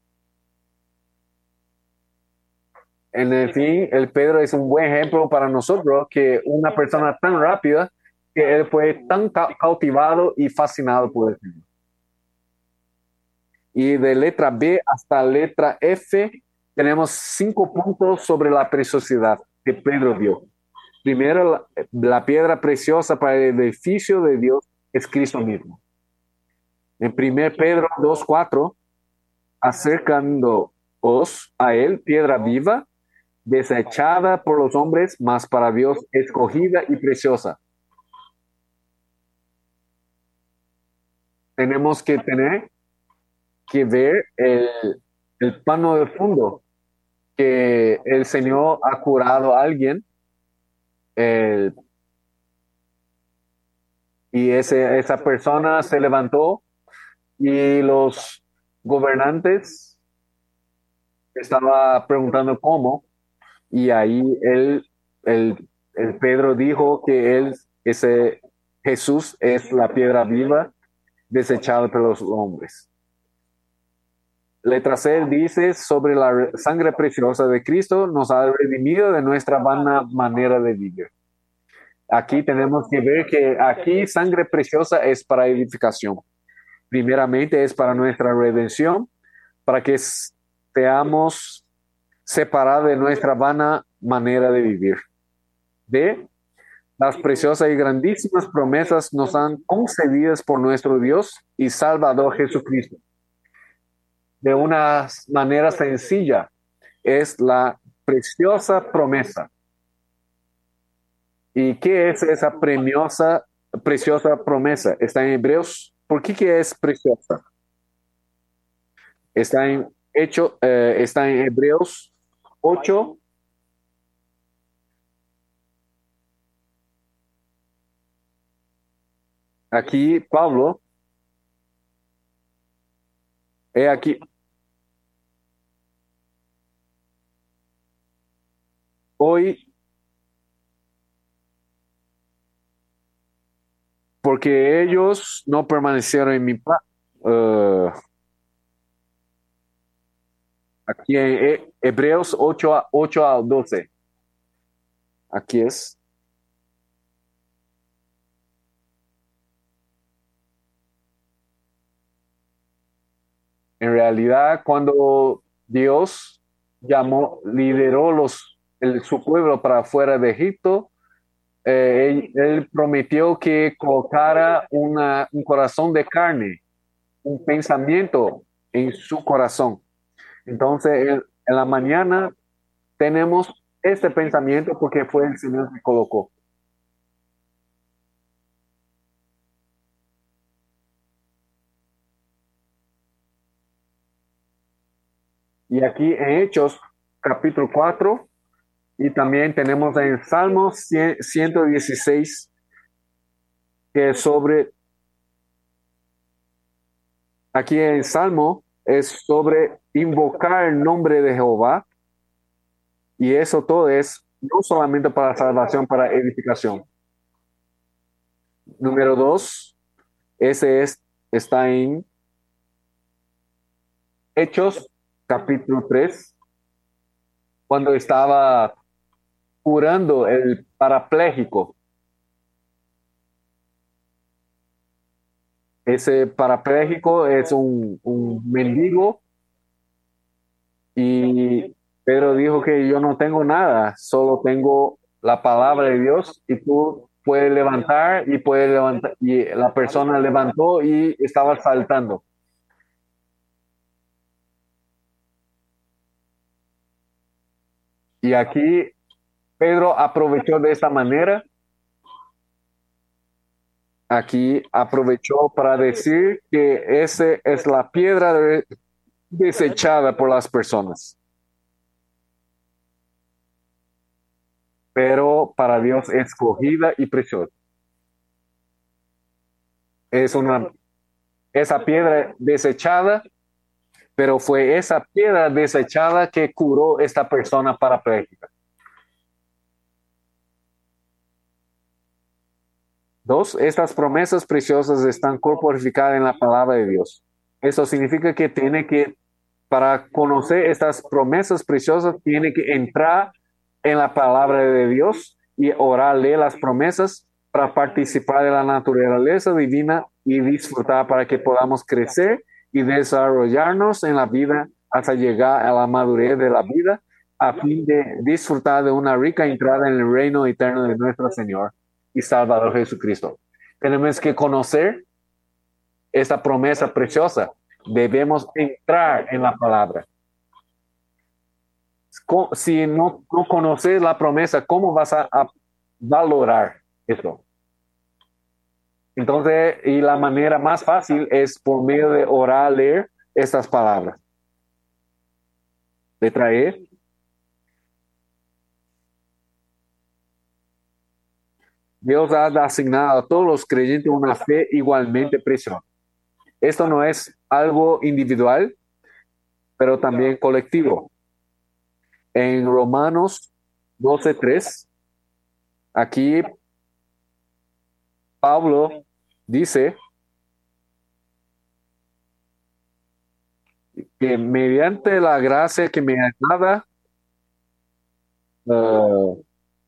En el fin, el Pedro es un buen ejemplo para nosotros que una persona tan rápida que él fue tan cautivado y fascinado por el Señor. Y de letra B hasta letra F tenemos 5 puntos sobre la preciosidad que Pedro vio. Primero, la piedra preciosa para el edificio de Dios es Cristo mismo. En 1 Pedro 2:4, acercándoos a él, piedra viva, desechada por los hombres, mas para Dios escogida y preciosa. Tenemos que ver el plano de fondo, que el Señor ha curado a alguien eh, y esa persona se levantó y los gobernantes estaban preguntando cómo, y ahí el Pedro dijo que ese Jesús es la piedra viva desechada por los hombres. Letra C dice: sobre la sangre preciosa de Cristo nos ha redimido de nuestra vana manera de vivir. Aquí tenemos que ver que aquí sangre preciosa es para edificación. Primeramente es para nuestra redención, para que seamos separados de nuestra vana manera de vivir. D, las preciosas y grandísimas promesas nos han concedidas por nuestro Dios y Salvador Jesucristo. De una manera sencilla, es la preciosa promesa. ¿Y qué es esa preciosa promesa? Está en Hebreos. ¿Por qué es preciosa? Está en Hebreos 8. Aquí Pablo, aquí, hoy, porque ellos no permanecieron en mi paz. Aquí en Hebreos 8 a 12. Aquí es. En realidad, cuando Dios lideró su pueblo para afuera de Egipto, él prometió que colocara un corazón de carne, un pensamiento en su corazón. Entonces, en la mañana tenemos este pensamiento porque fue el Señor que colocó. Y aquí en Hechos, capítulo 4, y también tenemos en Salmos 116, que es sobre, aquí en Salmo, es sobre invocar el nombre de Jehová, y eso todo es no solamente para salvación, para edificación. Número 2, está en Hechos, capítulo 3, cuando estaba curando el parapléjico. Ese parapléjico es un mendigo, y Pedro dijo que yo no tengo nada, solo tengo la palabra de Dios, y tú puedes levantar, y la persona levantó y estaba saltando. Y aquí Pedro aprovechó de esta manera. Aquí aprovechó para decir que ese es la piedra desechada por las personas, pero para Dios escogida y preciosa. Es esa piedra desechada, pero fue esa piedra desechada que curó esta persona parapléjica. 2, estas promesas preciosas están corporificadas en la palabra de Dios. Eso significa que para conocer estas promesas preciosas, tiene que entrar en la palabra de Dios y orar, leer las promesas para participar de la naturaleza divina y disfrutar, para que podamos crecer y desarrollarnos en la vida hasta llegar a la madurez de la vida, a fin de disfrutar de una rica entrada en el reino eterno de nuestro Señor y Salvador Jesucristo. Tenemos que conocer esta promesa preciosa. Debemos entrar en la palabra. Si no conoces la promesa, ¿cómo vas a valorar eso? Entonces, y la manera más fácil es por medio de orar, leer estas palabras. Letra E, Dios ha asignado a todos los creyentes una fe igualmente preciosa. Esto no es algo individual, pero también colectivo. En Romanos 12:3, aquí Pablo dice que mediante la gracia que me ha dada, eh,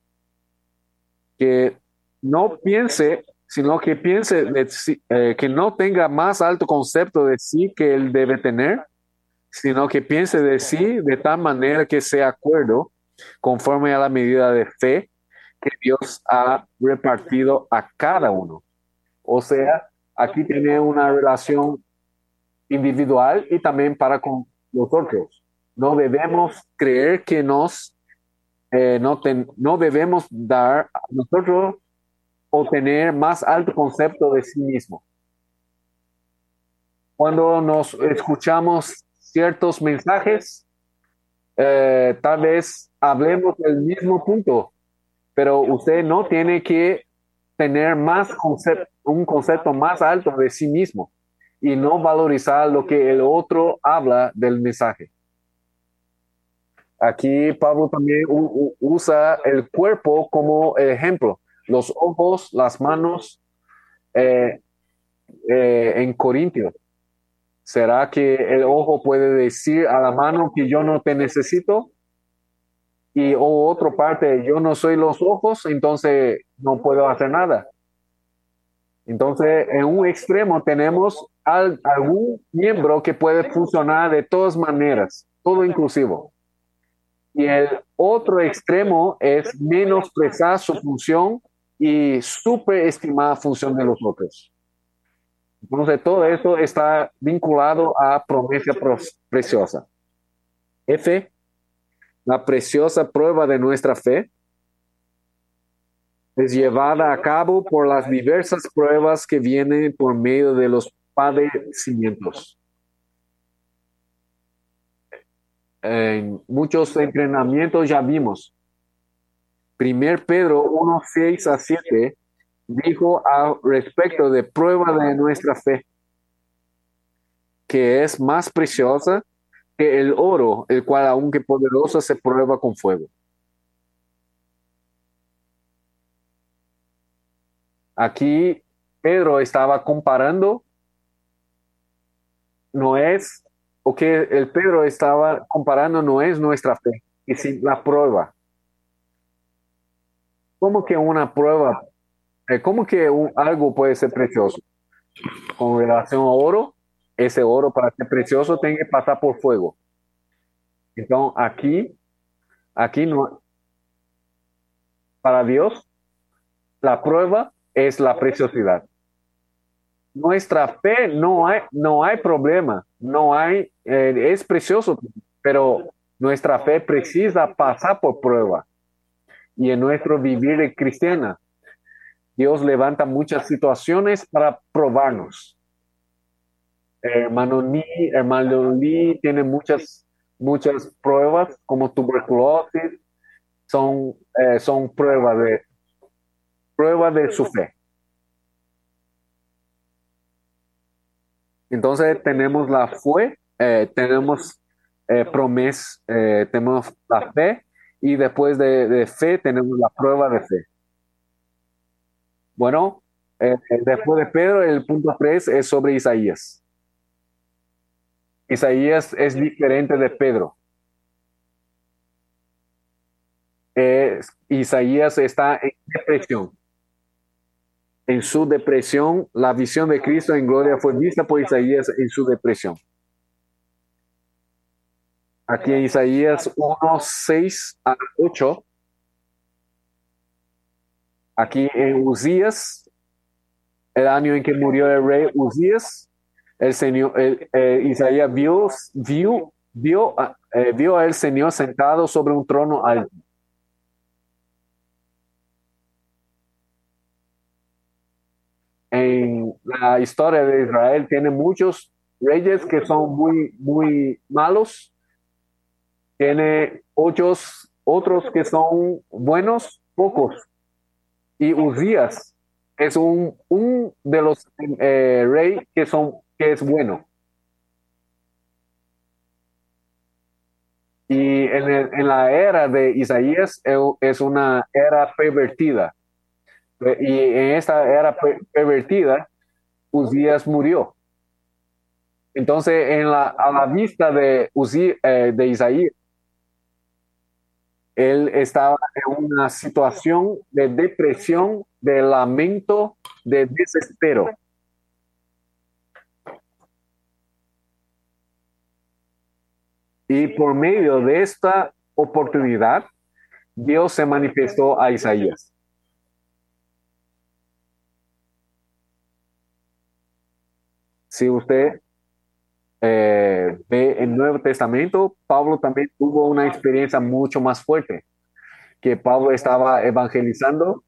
que no piense, sino que piense que no tenga más alto concepto de sí que él debe tener, sino que piense de sí de tal manera que sea acuerdo conforme a la medida de fe que Dios ha repartido a cada uno. O sea, aquí tiene una relación individual y también para con los otros. No debemos creer que no debemos dar a nosotros o tener más alto concepto de sí mismo. Cuando nos escuchamos ciertos mensajes, tal vez hablemos del mismo punto, pero usted no tiene que tener un concepto más alto de sí mismo y no valorizar lo que el otro habla del mensaje. Aquí Pablo también usa el cuerpo como ejemplo, los ojos, las manos eh, en Corintios. ¿Será que el ojo puede decir a la mano que yo no te necesito? Y o otra parte, yo no soy los ojos, entonces no puedo hacer nada. Entonces, en un extremo tenemos algún miembro que puede funcionar de todas maneras, todo inclusivo. Y el otro extremo es menosprezar su función y superestimar la función de los otros. Entonces, todo eso está vinculado a promesa preciosa. F, la preciosa prueba de nuestra fe, es llevada a cabo por las diversas pruebas que vienen por medio de los padecimientos. En muchos entrenamientos ya vimos. 1 Pedro 1:6-7 dijo al respecto de prueba de nuestra fe, que es más preciosa que el oro, el cual aunque poderoso se prueba con fuego. Aquí Pedro estaba comparando, no es, o que el Pedro estaba comparando no es nuestra fe, y sí la prueba. ¿Cómo que una prueba? ¿Cómo que algo puede ser precioso? Con relación a oro, ese oro para ser precioso tiene que pasar por fuego. Entonces, aquí no, para Dios, la prueba es la preciosidad. Nuestra fe no hay problema, es precioso, pero nuestra fe precisa pasar por prueba. Y en nuestro vivir de cristiana, Dios levanta muchas situaciones para probarnos. Hermano Lee tiene muchas pruebas como tuberculosis, son prueba de su fe. Entonces tenemos la fe, tenemos promesa, tenemos la fe y después de fe tenemos la prueba de fe. Bueno, después de Pedro, el punto 3 es sobre Isaías. Isaías es diferente de Pedro. Isaías está en depresión. En su depresión, la visión de Cristo en gloria fue vista por Isaías en su depresión. Aquí en Isaías 1:6-8, aquí en Uzías, el año en que murió el rey Uzías, Isaías vio al Señor sentado sobre un trono alto. En la historia de Israel tiene muchos reyes que son muy, muy malos. Tiene otros que son buenos, pocos. Y Uzías es un de los reyes que es bueno. Y en la era de Isaías es una era pervertida. Y en esta era pervertida, Uzías murió. Entonces, a la vista de Isaías, él estaba en una situación de depresión, de lamento, de desespero. Y por medio de esta oportunidad, Dios se manifestó a Isaías. Si usted ve el Nuevo Testamento, Pablo también tuvo una experiencia mucho más fuerte, que Pablo estaba evangelizando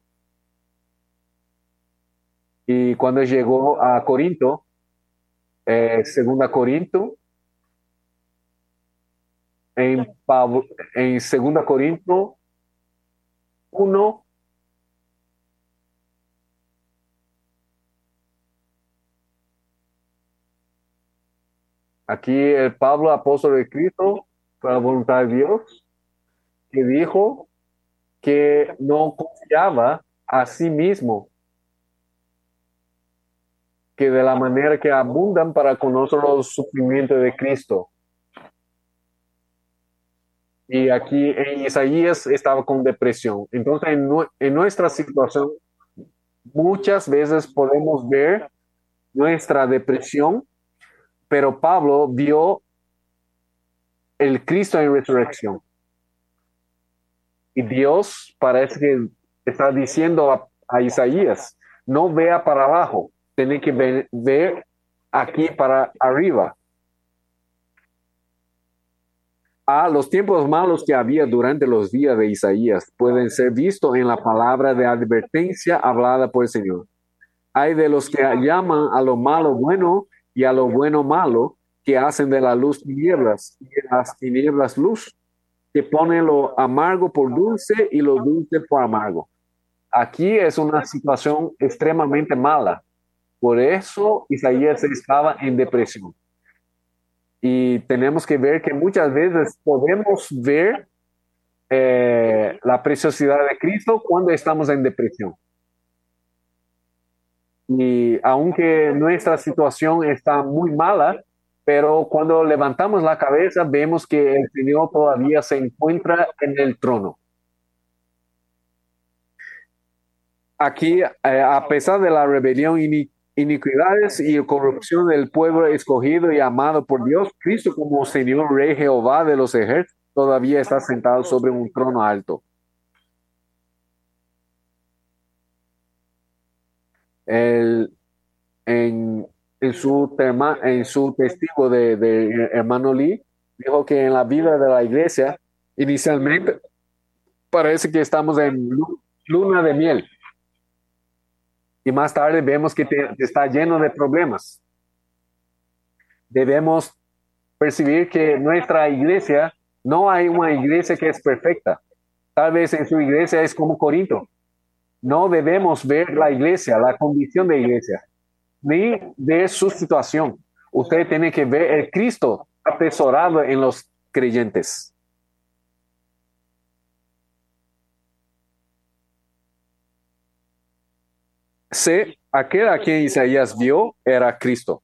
y cuando llegó a Corinto, segunda Corinto, en segunda Corinto 1, aquí el Pablo, apóstol de Cristo, por la voluntad de Dios, que dijo que no confiaba a sí mismo, que de la manera que abundan para conocer los sufrimientos de Cristo. Y aquí en Isaías estaba con depresión. Entonces, en nuestra situación, muchas veces podemos ver nuestra depresión, pero Pablo vio el Cristo en resurrección. Y Dios parece que está diciendo a Isaías, no vea para abajo, tiene que ver aquí para arriba. Los tiempos malos que había durante los días de Isaías pueden ser vistos en la palabra de advertencia hablada por el Señor. Hay de los que llaman a lo malo bueno y a lo bueno malo, que hacen de la luz tinieblas y de las tinieblas luz, que ponen lo amargo por dulce y lo dulce por amargo. Aquí es una situación extremadamente mala. Por eso Isaías estaba en depresión. Y tenemos que ver que muchas veces podemos ver la preciosidad de Cristo cuando estamos en depresión. Y aunque nuestra situación está muy mala, pero cuando levantamos la cabeza vemos que el Señor todavía se encuentra en el trono. Aquí, a pesar de la rebelión, iniquidades y corrupción del pueblo escogido y amado por Dios, Cristo como Señor Rey Jehová de los ejércitos todavía está sentado sobre un trono alto. El, en su testigo de hermano Lee, dijo que en la vida de la iglesia, inicialmente, parece que estamos en luna de miel. Y más tarde vemos que está lleno de problemas. Debemos percibir que nuestra iglesia, no hay una iglesia que es perfecta. Tal vez en su iglesia es como Corinto. No debemos ver la iglesia, la condición de iglesia, ni de su situación. Usted tiene que ver el Cristo atesorado en los creyentes. Aquel a quien Isaías vio era Cristo.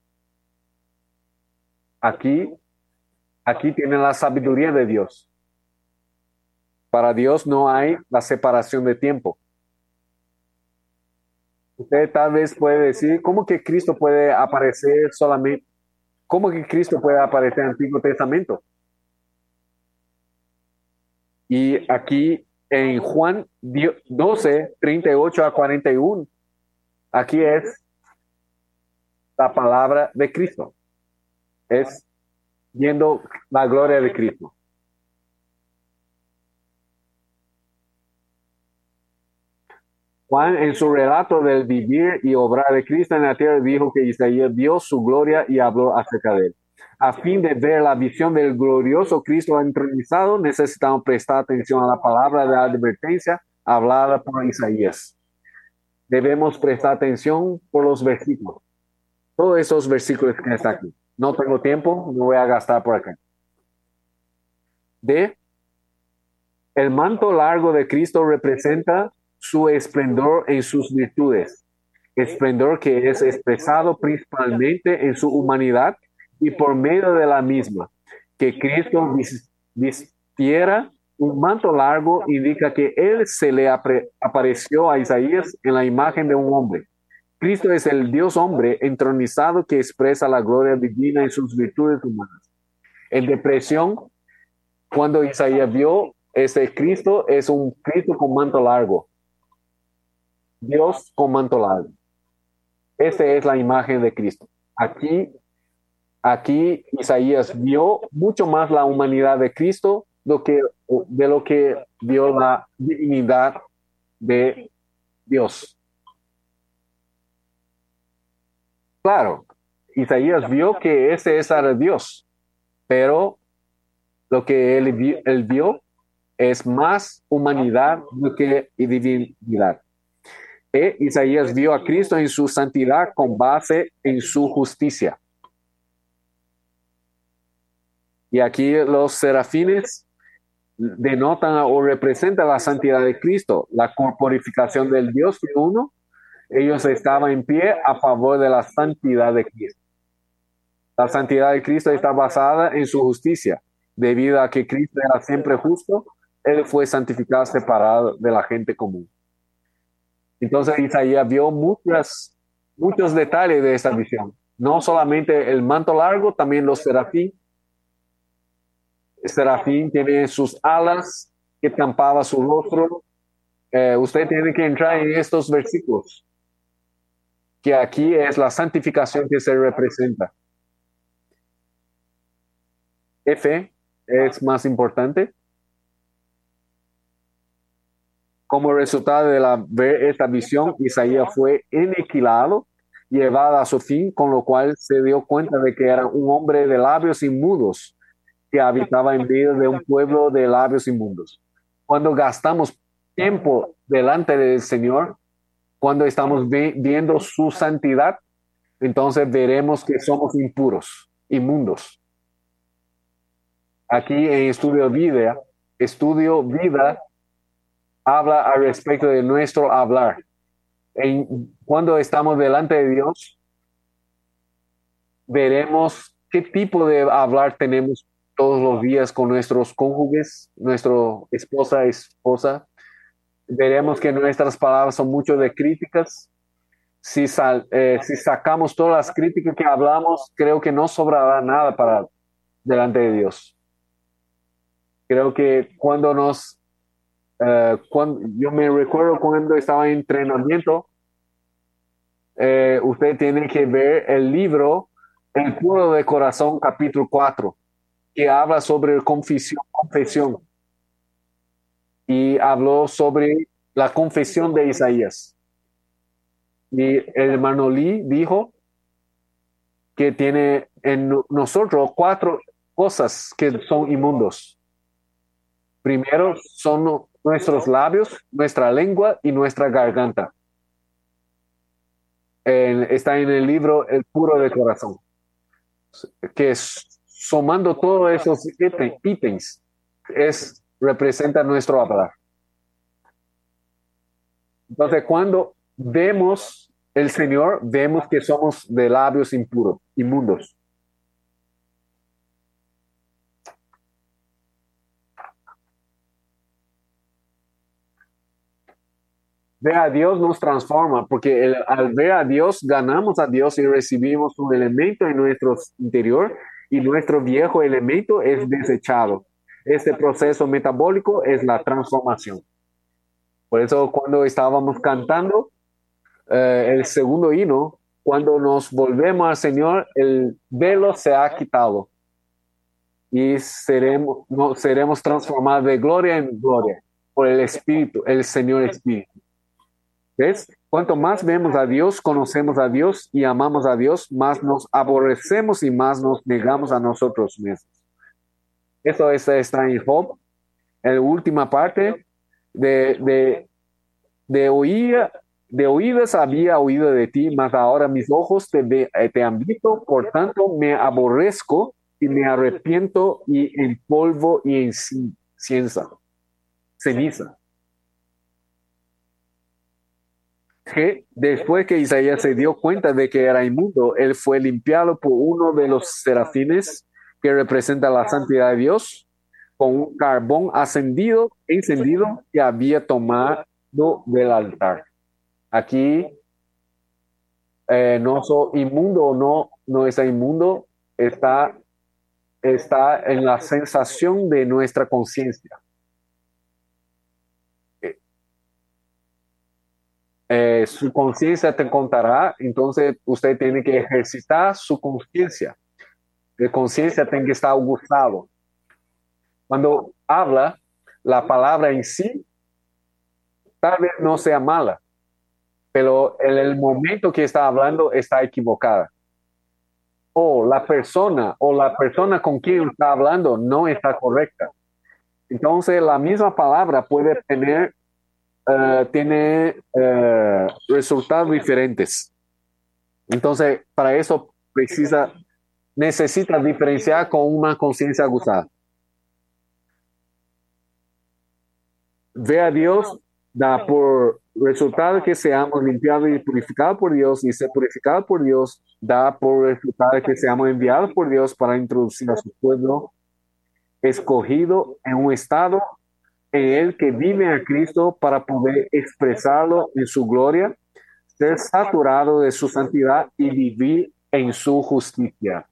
Aquí, aquí tiene la sabiduría de Dios. Para Dios no hay la separación de tiempo. Usted tal vez puede decir, ¿cómo que Cristo puede aparecer solamente? ¿Cómo que Cristo puede aparecer en el Antiguo Testamento? Y aquí en Juan 12, 38 a 41, aquí es la palabra de Cristo. Es viendo la gloria de Cristo. Juan, en su relato del vivir y obrar de Cristo en la tierra, dijo que Isaías vio su gloria y habló acerca de él. A fin de ver la visión del glorioso Cristo entronizado, necesitamos prestar atención a la palabra de advertencia hablada por Isaías. debemos prestar atención por los versículos. Todos esos versículos que están aquí. No tengo tiempo, no voy a gastar por acá. D. El manto largo de Cristo representa su esplendor en sus virtudes, esplendor que es expresado principalmente en su humanidad y por medio de la misma. Que Cristo vistiera un manto largo indica que Él se le apareció a Isaías en la imagen de un hombre. Cristo es el Dios hombre entronizado que expresa la gloria divina en sus virtudes humanas. En depresión, cuando Isaías vio ese Cristo, es un Cristo con manto largo. Dios con manto largo. Esta es la imagen de Cristo. Aquí Isaías vio mucho más la humanidad de Cristo de lo que vio la divinidad de Dios. Claro, Isaías vio que ese es el Dios, pero lo que él vio es más humanidad do que divinidad. Isaías vio a Cristo en su santidad con base en su justicia. Y aquí los serafines denotan o representan la santidad de Cristo, la corporificación del Dios uno. Ellos estaban en pie a favor de la santidad de Cristo. La santidad de Cristo está basada en su justicia. Debido a que Cristo era siempre justo, Él fue santificado, separado de la gente común. Entonces Isaías vio muchos detalles de esta visión. No solamente el manto largo, también los serafín. El serafín tiene sus alas que tampaba su rostro. Usted tiene que entrar en estos versículos, que aquí es la santificación que se representa. F es más importante. Como resultado de ver esta visión, Isaías fue aniquilado, llevado a su fin, con lo cual se dio cuenta de que era un hombre de labios inmundos que habitaba en medio de un pueblo de labios inmundos. Cuando gastamos tiempo delante del Señor, cuando estamos viendo su santidad, entonces veremos que somos impuros, inmundos. Aquí en Estudio Vida habla al respecto de nuestro hablar. Cuando estamos delante de Dios, veremos qué tipo de hablar tenemos todos los días con nuestros cónyuges, nuestra esposa. Veremos que nuestras palabras son mucho de críticas. Si sacamos todas las críticas que hablamos, creo que no sobrará nada para delante de Dios. Creo que yo me recuerdo cuando estaba en entrenamiento, usted tiene que ver el libro El puro de corazón, capítulo 4, que habla sobre confesión. Y habló sobre la confesión de Isaías. Y el hermano Lee dijo que tiene en nosotros 4 cosas que son inmundos. Primero son nuestros labios, nuestra lengua y nuestra garganta. Está en el libro El puro de corazón, que sumando todos esos ítems representa nuestro hablar. Entonces, cuando vemos el Señor, vemos que somos de labios impuros, inmundos. Ver a Dios nos transforma, porque al ver a Dios, ganamos a Dios y recibimos un elemento en nuestro interior y nuestro viejo elemento es desechado. Este proceso metabólico es la transformación. Por eso cuando estábamos cantando el segundo himno, cuando nos volvemos al Señor, el velo se ha quitado y seremos transformados de gloria en gloria por el Espíritu, el Señor Espíritu. ¿Ves? Cuanto más vemos a Dios, conocemos a Dios y amamos a Dios, más nos aborrecemos y más nos negamos a nosotros mismos. Eso está en Job, en la última parte de oír De oídas había oído de ti, mas ahora mis ojos te han visto, por tanto me aborrezco y me arrepiento y en polvo y en ceniza. Que después que Isaías se dio cuenta de que era inmundo, él fue limpiado por uno de los serafines que representa la santidad de Dios, con un carbón encendido que había tomado del altar. Aquí no soy inmundo o no está inmundo, está en la sensación de nuestra conciencia. Su conciencia te contará, entonces usted tiene que ejercitar su conciencia. La conciencia tiene que estar gustado. Cuando habla, la palabra en sí tal vez no sea mala, pero en el momento que está hablando está equivocada. O la persona con quien está hablando no está correcta. Entonces la misma palabra puede tiene resultados diferentes. Entonces, para eso necesita diferenciar con una conciencia aguzada. Ve a Dios, da por resultado que seamos limpiados y purificados por Dios, y ser purificados por Dios da por resultado que seamos enviados por Dios para introducir a su pueblo escogido en un estado en el que vive a Cristo para poder expresarlo en su gloria, ser saturado de su santidad y vivir en su justicia.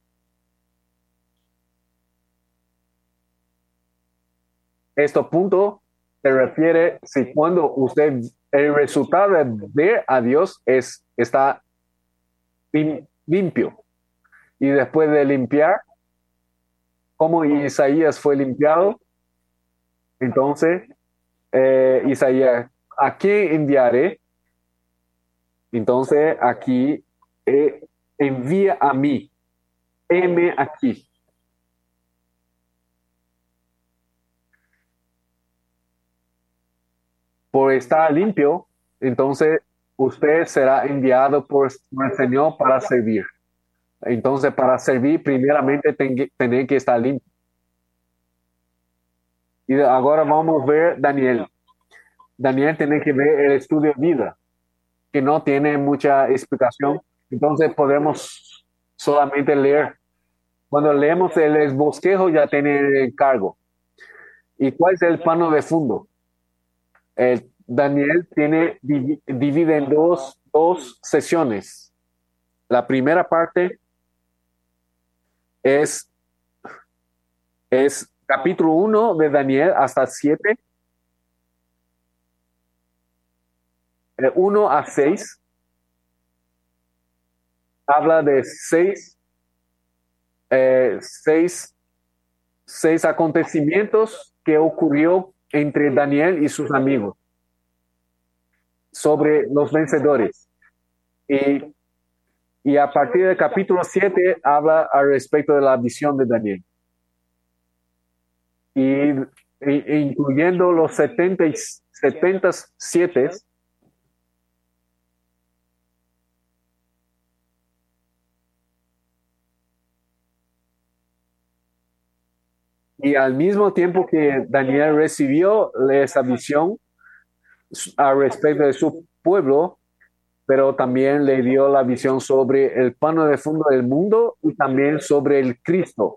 Este punto se refiere si cuando el resultado de ver a Dios está limpio. Y después de limpiar, como Isaías fue limpiado, entonces Isaías, ¿a quién enviaré? Entonces aquí envía a mí, heme aquí. Por estar limpio, entonces usted será enviado por el Señor para servir. Entonces, para servir, primeramente tiene que estar limpio. Y ahora vamos a ver Daniel. Daniel tiene que ver el estudio de vida, que no tiene mucha explicación. Entonces, podemos solamente leer. Cuando leemos el bosquejo, ya tiene el cargo. ¿Y cuál es el pano de fondo? Daniel divide en dos sesiones. La primera parte es capítulo 1 de Daniel hasta 7, 1 a 6. Habla de seis acontecimientos que ocurrió entre Daniel y sus amigos sobre los vencedores. Y a partir del capítulo 7 habla al respecto de la visión de Daniel. Incluyendo los 77 y al mismo tiempo que Daniel recibió esa visión al respecto de su pueblo, pero también le dio la visión sobre el pano de fondo del mundo y también sobre el Cristo.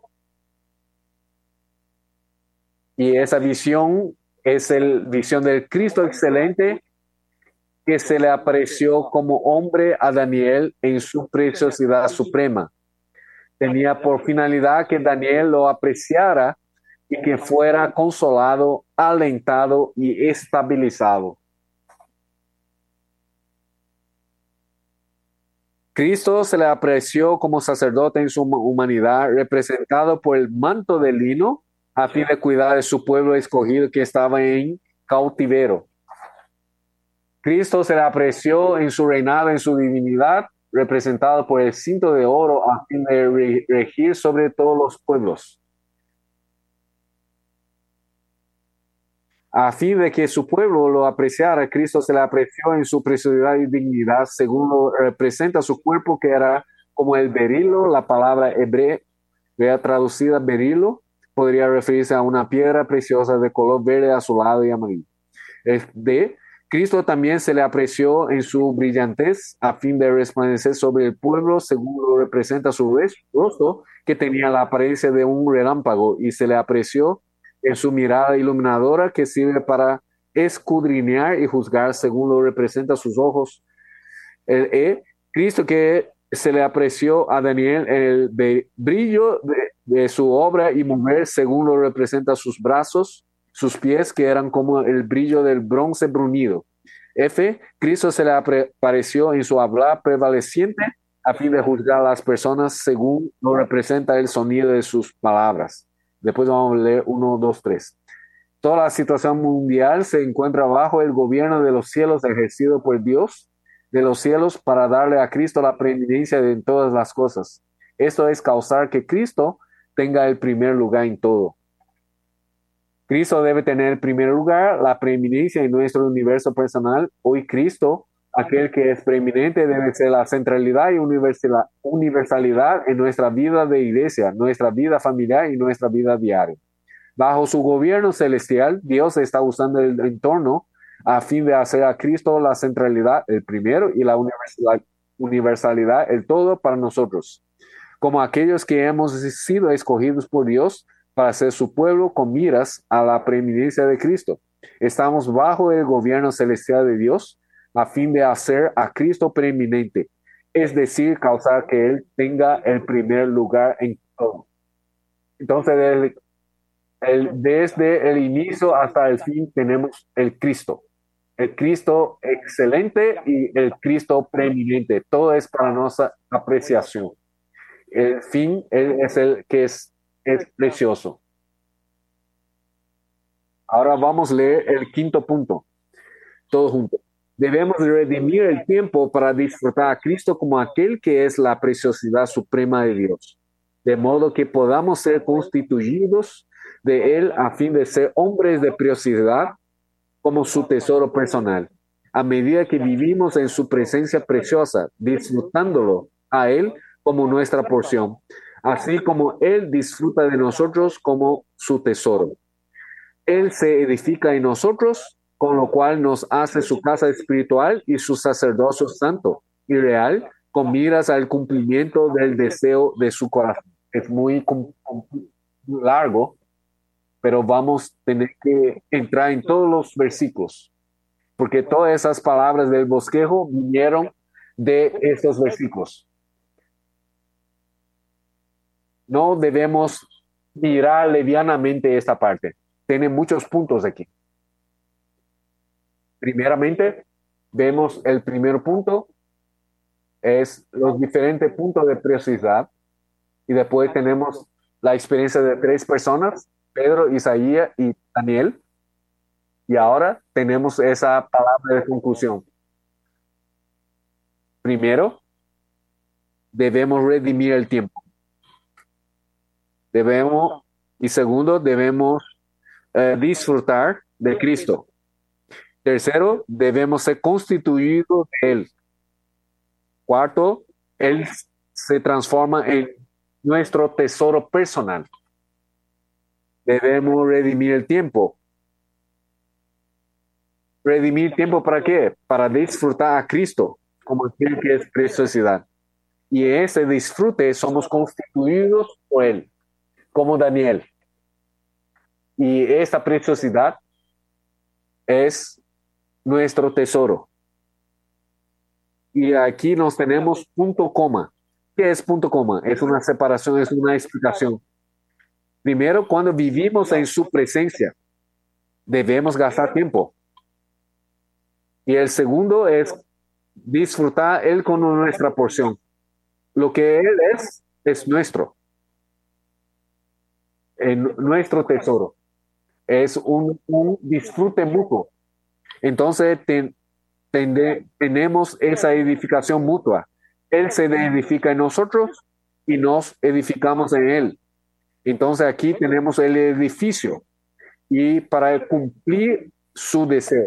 Y esa visión es la visión del Cristo excelente que se le apareció como hombre a Daniel en su preciosidad suprema. Tenía por finalidad que Daniel lo apreciara y que fuera consolado, alentado y estabilizado. Cristo se le apreció como sacerdote en su humanidad, representado por el manto de lino, a fin de cuidar de su pueblo escogido que estaba en cautiverio. Cristo se le apreció en su reinado, en su divinidad, representado por el cinto de oro, a fin de regir sobre todos los pueblos. A fin de que su pueblo lo apreciara, Cristo se le apreció en su preciosidad y dignidad, según lo representa su cuerpo, que era como el berilo. La palabra hebrea traducida berilo podría referirse a una piedra preciosa de color verde, azulado y amarillo. De Cristo también se le apreció en su brillantez a fin de resplandecer sobre el pueblo, según lo representa su rostro, que tenía la apariencia de un relámpago, y se le apreció en su mirada iluminadora, que sirve para escudriñar y juzgar, según lo representa sus ojos. Cristo, que se le apreció a Daniel en el brillo de su obra y mover, según lo representa sus brazos, sus pies, que eran como el brillo del bronce bruñido. Cristo se le apareció en su habla prevaleciente, a fin de juzgar a las personas según lo representa el sonido de sus palabras. Después vamos a leer 1, 2, 3. Toda la situación mundial se encuentra bajo el gobierno de los cielos, ejercido por Dios de los cielos, para darle a Cristo la preeminencia en todas las cosas. Esto es causar que Cristo tenga el primer lugar en todo. Cristo debe tener el primer lugar, la preeminencia en nuestro universo personal. Hoy Cristo, aquel que es preeminente, debe ser la centralidad y universalidad en nuestra vida de iglesia, nuestra vida familiar y nuestra vida diaria. Bajo su gobierno celestial, Dios está usando el entorno a fin de hacer a Cristo la centralidad, el primero, y la universalidad, el todo para nosotros. Como aquellos que hemos sido escogidos por Dios para ser su pueblo con miras a la preeminencia de Cristo. Estamos bajo el gobierno celestial de Dios a fin de hacer a Cristo preeminente, es decir, causar que Él tenga el primer lugar en todo. Entonces, desde el inicio hasta el fin tenemos el Cristo excelente y el Cristo preeminente. Todo es para nuestra apreciación. El fin es el que es precioso. Ahora vamos a leer el quinto punto, todos juntos. Debemos redimir el tiempo para disfrutar a Cristo como aquel que es la preciosidad suprema de Dios, de modo que podamos ser constituidos de Él a fin de ser hombres de preciosidad como su tesoro personal. A medida que vivimos en su presencia preciosa, disfrutándolo a Él como nuestra porción, así como Él disfruta de nosotros como su tesoro. Él se edifica en nosotros, con lo cual nos hace su casa espiritual y su sacerdocio santo y real, con miras al cumplimiento del deseo de su corazón. Es muy largo, pero vamos a tener que entrar en todos los versículos, porque todas esas palabras del bosquejo vinieron de estos versículos. No debemos mirar levianamente esta parte. Tiene muchos puntos aquí. Primeramente, vemos el primer punto, es los diferentes puntos de preciosidad, y después tenemos la experiencia de 3 personas, Pedro, Isaías y Daniel, y ahora tenemos esa palabra de conclusión. Primero, debemos redimir el tiempo. Y segundo, debemos disfrutar de Cristo. Tercero, debemos ser constituidos de Él. Cuarto, Él se transforma en nuestro tesoro personal. Debemos redimir el tiempo. ¿Redimir tiempo para qué? Para disfrutar a Cristo como aquel que es preciosidad. Y en ese disfrute somos constituidos por Él, como Daniel. Y esta preciosidad es nuestro tesoro. Y aquí nos tenemos punto coma. ¿Qué es punto coma? Es una separación, es una explicación. Primero, cuando vivimos en su presencia, debemos gastar tiempo. Y el segundo es disfrutar Él con nuestra porción. Lo que Él es nuestro. Nuestro tesoro. Es un disfrute mutuo. Entonces tenemos esa edificación mutua. Él se edifica en nosotros y nos edificamos en Él. Entonces aquí tenemos el edificio y para cumplir su deseo.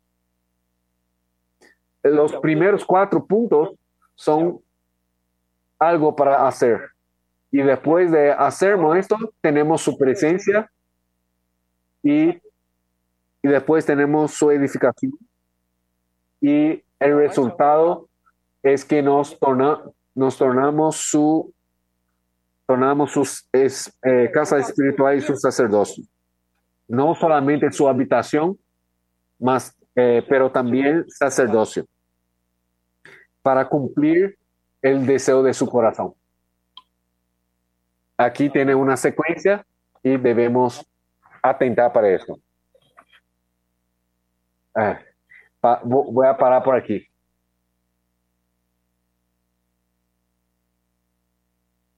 Los primeros 4 puntos son algo para hacer. Y después de hacernos esto, tenemos su presencia y después tenemos su edificación. Y el resultado es que nos tornamos sus casa espiritual y su sacerdocio. No solamente su habitación, pero también sacerdocio, para cumplir el deseo de su corazón. Aquí tiene una secuencia y debemos atentar para esto. Voy a parar por aquí.